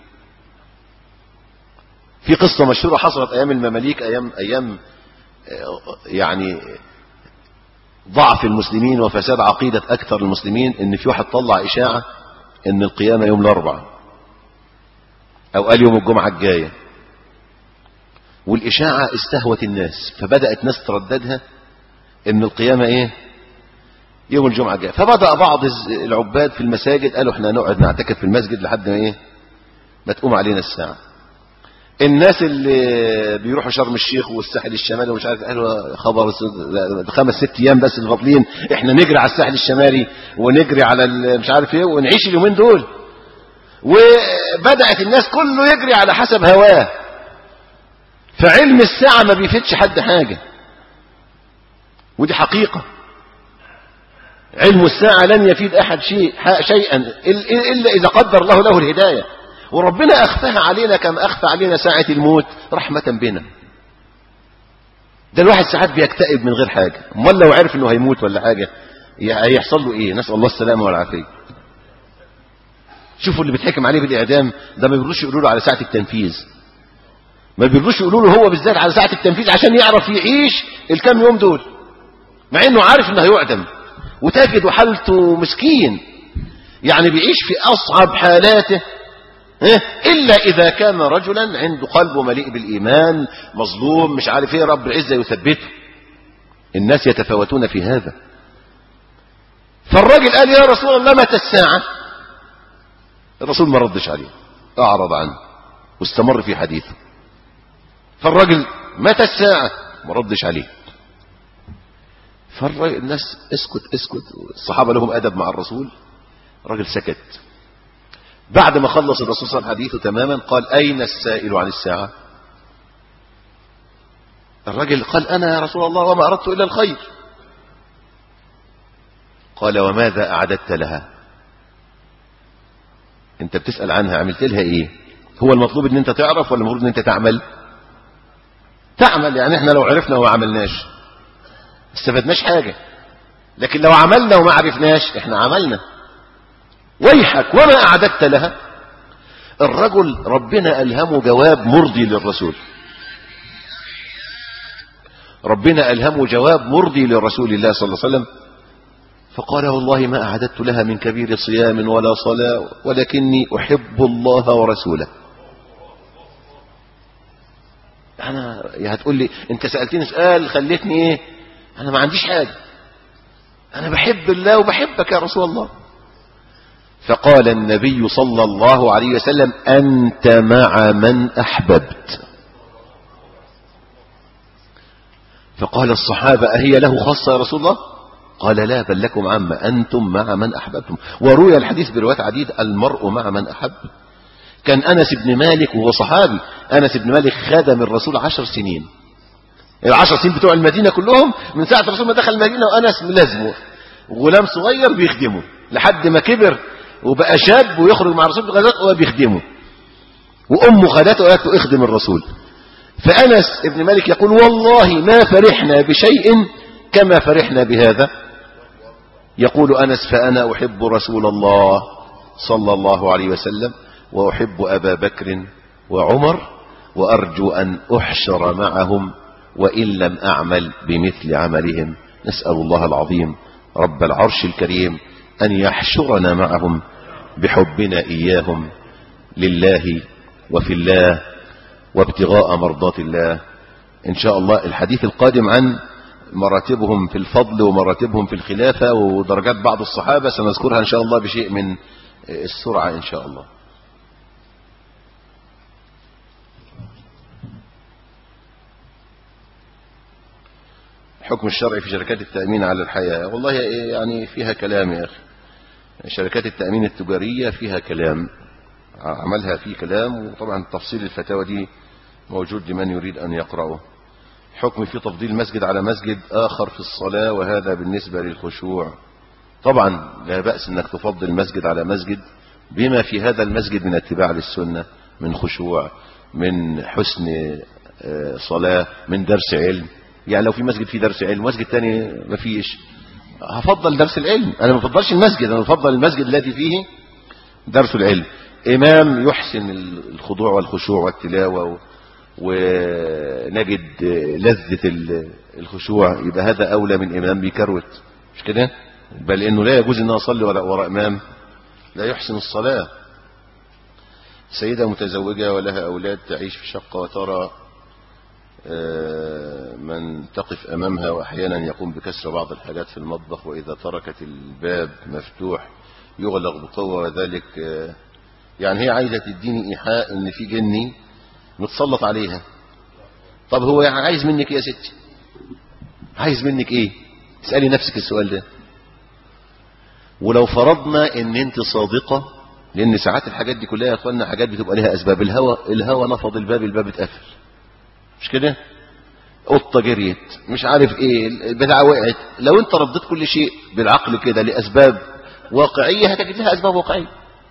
في قصة مشهورة حصلت ايام المماليك، ايام ايام يعني ضعف المسلمين وفساد عقيدة اكثر المسلمين، ان في واحد طلع اشاعة ان القيامة يوم الاربعاء او قال يوم الجمعة الجاية، والاشاعة استهوت الناس، فبدأت ناس ترددها ان القيامة ايه؟ يوم الجمعة الجاية. فبدأ بعض العباد في المساجد قالوا احنا نقعد نعتكف في المسجد لحد ما ايه؟ ما تقوم علينا الساعة. الناس اللي بيروحوا شرم الشيخ والساحل الشمالي ومش عارف، قالوا خبر خمس ست ايام بس الفاضلين احنا نجري على الساحل الشمالي ونجري على مش عارف ايه ونعيش اليومين دول. وبدأت الناس كله يجري على حسب هواه، فعلم الساعة ما بيفيدش حد حاجة، ودي حقيقة. علم الساعة لن يفيد أحد شيء شيئا إلا إذا قدر الله له الهداية، وربنا أخفاها علينا كما أخفى علينا ساعة الموت رحمة بنا. ده الواحد ساعات بيكتئب من غير حاجة، امال لو عرف إنه هيموت ولا حاجة هيحصل له إيه؟ نسأل الله السلامة والعافية. شوفوا اللي بيتحكم عليه بالإعدام ده ما بيقولوش يقولوا له على ساعة التنفيذ، ما بيقولوش يقولوا له هو بالذات على ساعة التنفيذ عشان يعرف يعيش الكام يوم دول، مع إنه عارف إنه هيعدم. وتجد حالته مسكين، يعني بيعيش في أصعب حالاته، إلا إذا كان رجلا عنده قلبه مليء بالإيمان، مظلوم مش عارف ايه، رب العزة يثبته. الناس يتفاوتون في هذا. فالراجل قال يا رسول الله متى الساعة؟ الرسول ما ردش عليه، أعرض عنه واستمر في حديثه. فالراجل متى الساعة؟ ما ردش عليه. فالناس اسكت اسكت، الصحابة لهم أدب مع الرسول. الراجل سكت. بعد ما خلص الرسول صلى الله عليه وسلم حديثه تماما قال أين السائل عن الساعة؟ الراجل قال أنا يا رسول الله وما أردت إلا الخير. قال وماذا أعددت لها؟ أنت بتسأل عنها عملت لها إيه؟ هو المطلوب أن أنت تعرف ولا المفروض أن أنت تعمل؟ تعمل. يعني احنا لو عرفنا وما عملناش استفدناش حاجة، لكن لو عملنا وما عرفناش احنا عملنا. ويحك وما أعددت لها؟ الرجل ربنا ألهمه جواب مرضي للرسول، ربنا ألهمه جواب مرضي لرسول الله صلى الله عليه وسلم. فقال والله ما أعددت لها من كبير صيام ولا صلاة ولكني أحب الله ورسوله. أنا هتقول لي أنت سألتني سؤال خلتني إيه؟ أنا ما عنديش حاجة، أنا بحب الله وبحبك يا رسول الله. فقال النبي صلى الله عليه وسلم أنت مع من أحببت. فقال الصحابة أهي له خاصة يا رسول الله؟ قال لا بل لكم عامة، أنتم مع من أحببتم. وروي الحديث بروايات عديدة المرء مع من أحب. كان أنس بن مالك وهو صحابي، أنس بن مالك خدم الرسول عشر سنين، العشر سنين بتوع المدينة كلهم من ساعة الرسول ما دخل المدينة وأنس ملازمه غلام صغير بيخدمه لحد ما كبر وبقى شاب ويخرج مع الرسول بغزوات وهو بيخدمه، وأمه خدته وقالت له اخدم الرسول. فأنس ابن مالك يقول والله ما فرحنا بشيء كما فرحنا بهذا. يقول أنس فأنا أحب رسول الله صلى الله عليه وسلم وأحب أبا بكر وعمر وأرجو أن أحشر معهم وإن لم أعمل بمثل عملهم. نسأل الله العظيم رب العرش الكريم أن يحشرنا معهم بحبنا إياهم لله وفي الله وابتغاء مرضات الله. إن شاء الله الحديث القادم عن مراتبهم في الفضل ومراتبهم في الخلافة ودرجات بعض الصحابة سنذكرها إن شاء الله بشيء من السرعة إن شاء الله. الحكم الشرعي في شركات التأمين على الحياة. والله يعني فيها كلام يا أخي، شركات التأمين التجارية فيها كلام، عملها فيه كلام، وطبعا تفصيل الفتاوى دي موجود لمن يريد أن يقرأه. حكم في تفضيل مسجد على مسجد آخر في الصلاة، وهذا بالنسبة للخشوع. طبعا لا بأس أنك تفضل مسجد على مسجد بما في هذا المسجد من اتباع للسنة، من خشوع، من حسن صلاة، من درس علم. يعني لو في مسجد فيه درس علم ومسجد تاني ما فيش، هفضل درس العلم. أنا ما بفضلش المسجد، أنا بفضل المسجد الذي فيه درس العلم. إمام يحسن الخضوع والخشوع والتلاوة ونجد لذة الخشوع، يبقى هذا أولى من إمام بيكروت، مش كده؟ بل إنه لا يجوز أن أصلي وراء, وراء إمام لا يحسن الصلاة. سيدة متزوجة ولها أولاد تعيش في شقة، وترى من تقف أمامها وأحيانا يقوم بكسر بعض الحاجات في المطبخ، وإذا تركت الباب مفتوح يغلق بقوة، وذلك يعني هي عايزة تديني إيحاء إن في جني متسلط عليها. طب هو يعني عايز منك إيه يا ستي؟ عايز منك إيه؟ اسألي نفسك السؤال ده. ولو فرضنا إن أنت صادقة، لأن ساعات الحاجات دي كلها يا أخوانا حاجات بتبقى لها أسباب. الهوى الهوى نفض الباب، الباب اتقفل، مش كده؟ قطة جريت، مش عارف ايه، البتاعة وقعت. لو انت رديت كل شيء بالعقل كده لأسباب واقعية هتجد لها أسباب واقعية.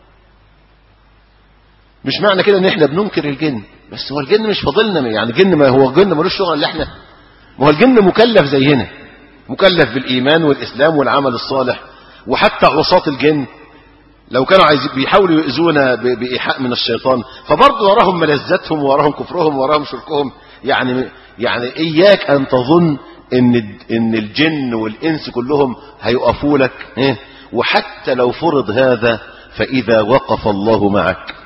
مش معنى كده ان احنا بننكر الجن، بس هو الجن مش فاضلنا. يعني الجن، ما هو الجن ملوش شغل اللي احنا، ما هو الجن مكلف زينا، مكلف بالإيمان والإسلام والعمل الصالح. وحتى عصاة الجن لو كانوا عايزين بيحاولوا يؤذونا بإيحاء من الشيطان، فبرضه وراهم ملذاتهم وراهم كفرهم وراهم شركهم. يعني يعني إياك أن تظن إن إن الجن والإنس كلهم هيقفوا لك. وحتى لو فرض هذا، فإذا وقف الله معك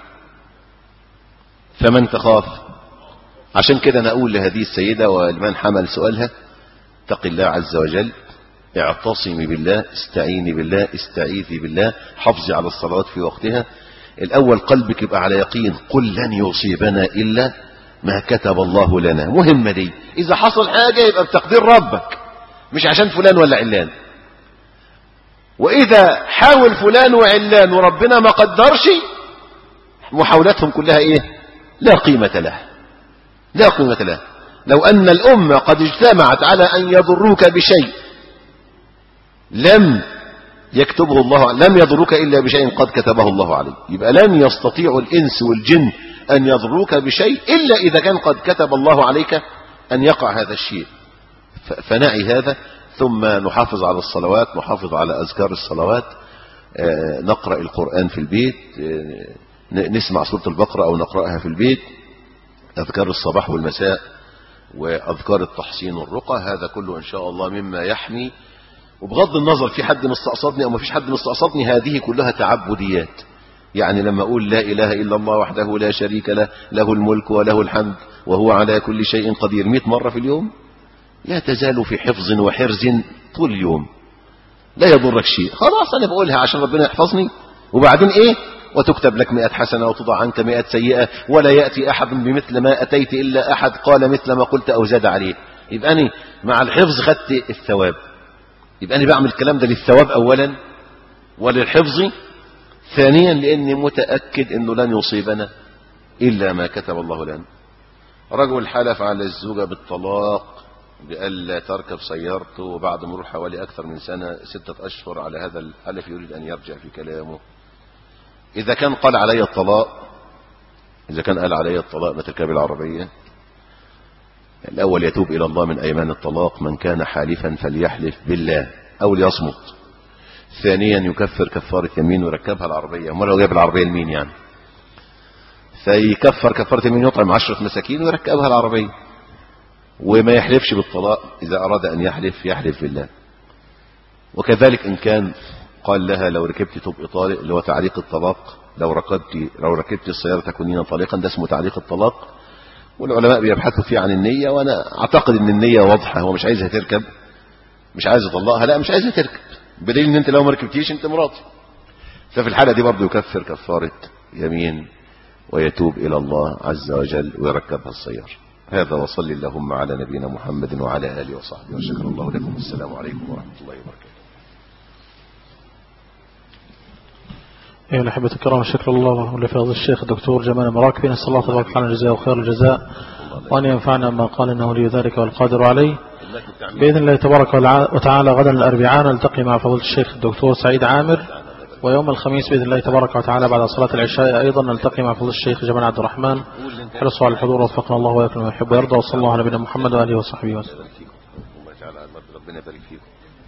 فمن تخاف. عشان كده أنا أقول لهذه السيدة ولمن حمل سؤالها: اتق الله عز وجل، اعتصمي بالله، استعيني بالله، استعيذي بالله، حافظي على الصلوات في وقتها. الأول قلبك يبقى على يقين، قل لن يصيبنا إلا ما كتب الله لنا. مهمة دي، إذا حصل حاجة يبقى بتقدير ربك، مش عشان فلان ولا علان. وإذا حاول فلان وعلان وربنا ما قدرش، محاولاتهم كلها إيه؟ لا قيمة لها، لا قيمة لها. لو أن الأمة قد اجتمعت على أن يضروك بشيء لم يكتبه الله، لم يضروك إلا بشيء قد كتبه الله عليه، يبقى لن يستطيع الإنس والجن أن يضروك بشيء إلا إذا كان قد كتب الله عليك أن يقع هذا الشيء. فنعي هذا. ثم نحافظ على الصلوات، نحافظ على أذكار الصلوات، نقرأ القرآن في البيت، نسمع سورة البقرة أو نقرأها في البيت، أذكار الصباح والمساء وأذكار التحصين والرقى، هذا كله إن شاء الله مما يحمي. وبغض النظر في حد مستقصدني أو ما فيش حد مستقصدني، هذه كلها تعبديات. يعني لما أقول لا إله إلا الله وحده لا شريك له، له الملك وله الحمد وهو على كل شيء قدير، مئة مرة في اليوم، لا تزال في حفظ وحرز طول اليوم، لا يضرك شيء. خلاص أنا بقولها عشان ربنا يحفظني، وبعدين إيه؟ وتكتب لك مئة حسنة وتضع عنك مئة سيئة، ولا يأتي أحد بمثل ما أتيت إلا أحد قال مثل ما قلت أو زاد عليه. يبقى أنا مع الحفظ خدت الثواب، يبقى أنا بعمل الكلام ده للثواب أولا وللحفظ ثانيا، لأني متأكد أنه لن يصيبنا إلا ما كتب الله لنا. رجل حلف على الزوجة بالطلاق بألا تركب سيارته، وبعد مرور حوالي أكثر من سنة ستة أشهر على هذا الحلف يريد أن يرجع في كلامه. إذا كان قال علي الطلاق، إذا كان قال علي الطلاق ما تركب العربية، الأول يتوب إلى الله من أيمان الطلاق، من كان حالفا فليحلف بالله أو ليصمت. ثانيا يكفر كفارة يمين ويركبها العربية. أمال لو جاب العربية لمين يعني؟ فيكفر كفارة يمين، يطعم عشرة مساكين ويركبها العربية. وما يحلفش بالطلاق، إذا أراد أن يحلف يحلف بالله. وكذلك إن كان قال لها لو ركبت تبقى طالق، اللي هو تعليق الطلاق، لو ركبت لو ركبت السيارة تكونين طالقا، ده اسمه تعليق الطلاق. والعلماء بيبحثوا فيه عن النية، وأنا أعتقد أن النية واضحة، هو مش عايزها تركب، مش عايز يطلقها، لا مش عايزها تركب، بدليل أن أنت لو ما ركبتيش أنت مراتي. ففي الحالة دي برضه يكفر كفارة يمين ويتوب إلى الله عز وجل ويركبها السيارة. هذا وصلي اللهم على نبينا محمد وعلى آله وصحبه وشكر الله لكم. السلام عليكم ورحمة الله وبركاته. أيها الأحبة الكرام، شكر الله لفضل الشيخ الدكتور جمال مراكبي، نسأل الله تبارك وتعالى الجزاء وخير الجزاء، وأن ينفعنا ما قال إنه لي ذلك والقادر عليه. بإذن الله تبارك وتعالى غدا الأربعاء نلتقي مع فضل الشيخ الدكتور سعيد عامر، ويوم الخميس بإذن الله تبارك وتعالى بعد صلاة العشاء أيضا نلتقي مع فضل الشيخ جمال عبد الرحمن. حرصوا على الحضور وفقنا الله ويكرم ويحب ويرضى، وصلى الله على نبينا محمد وآله وصحبه وسلم. ربنا يبارك فيكم.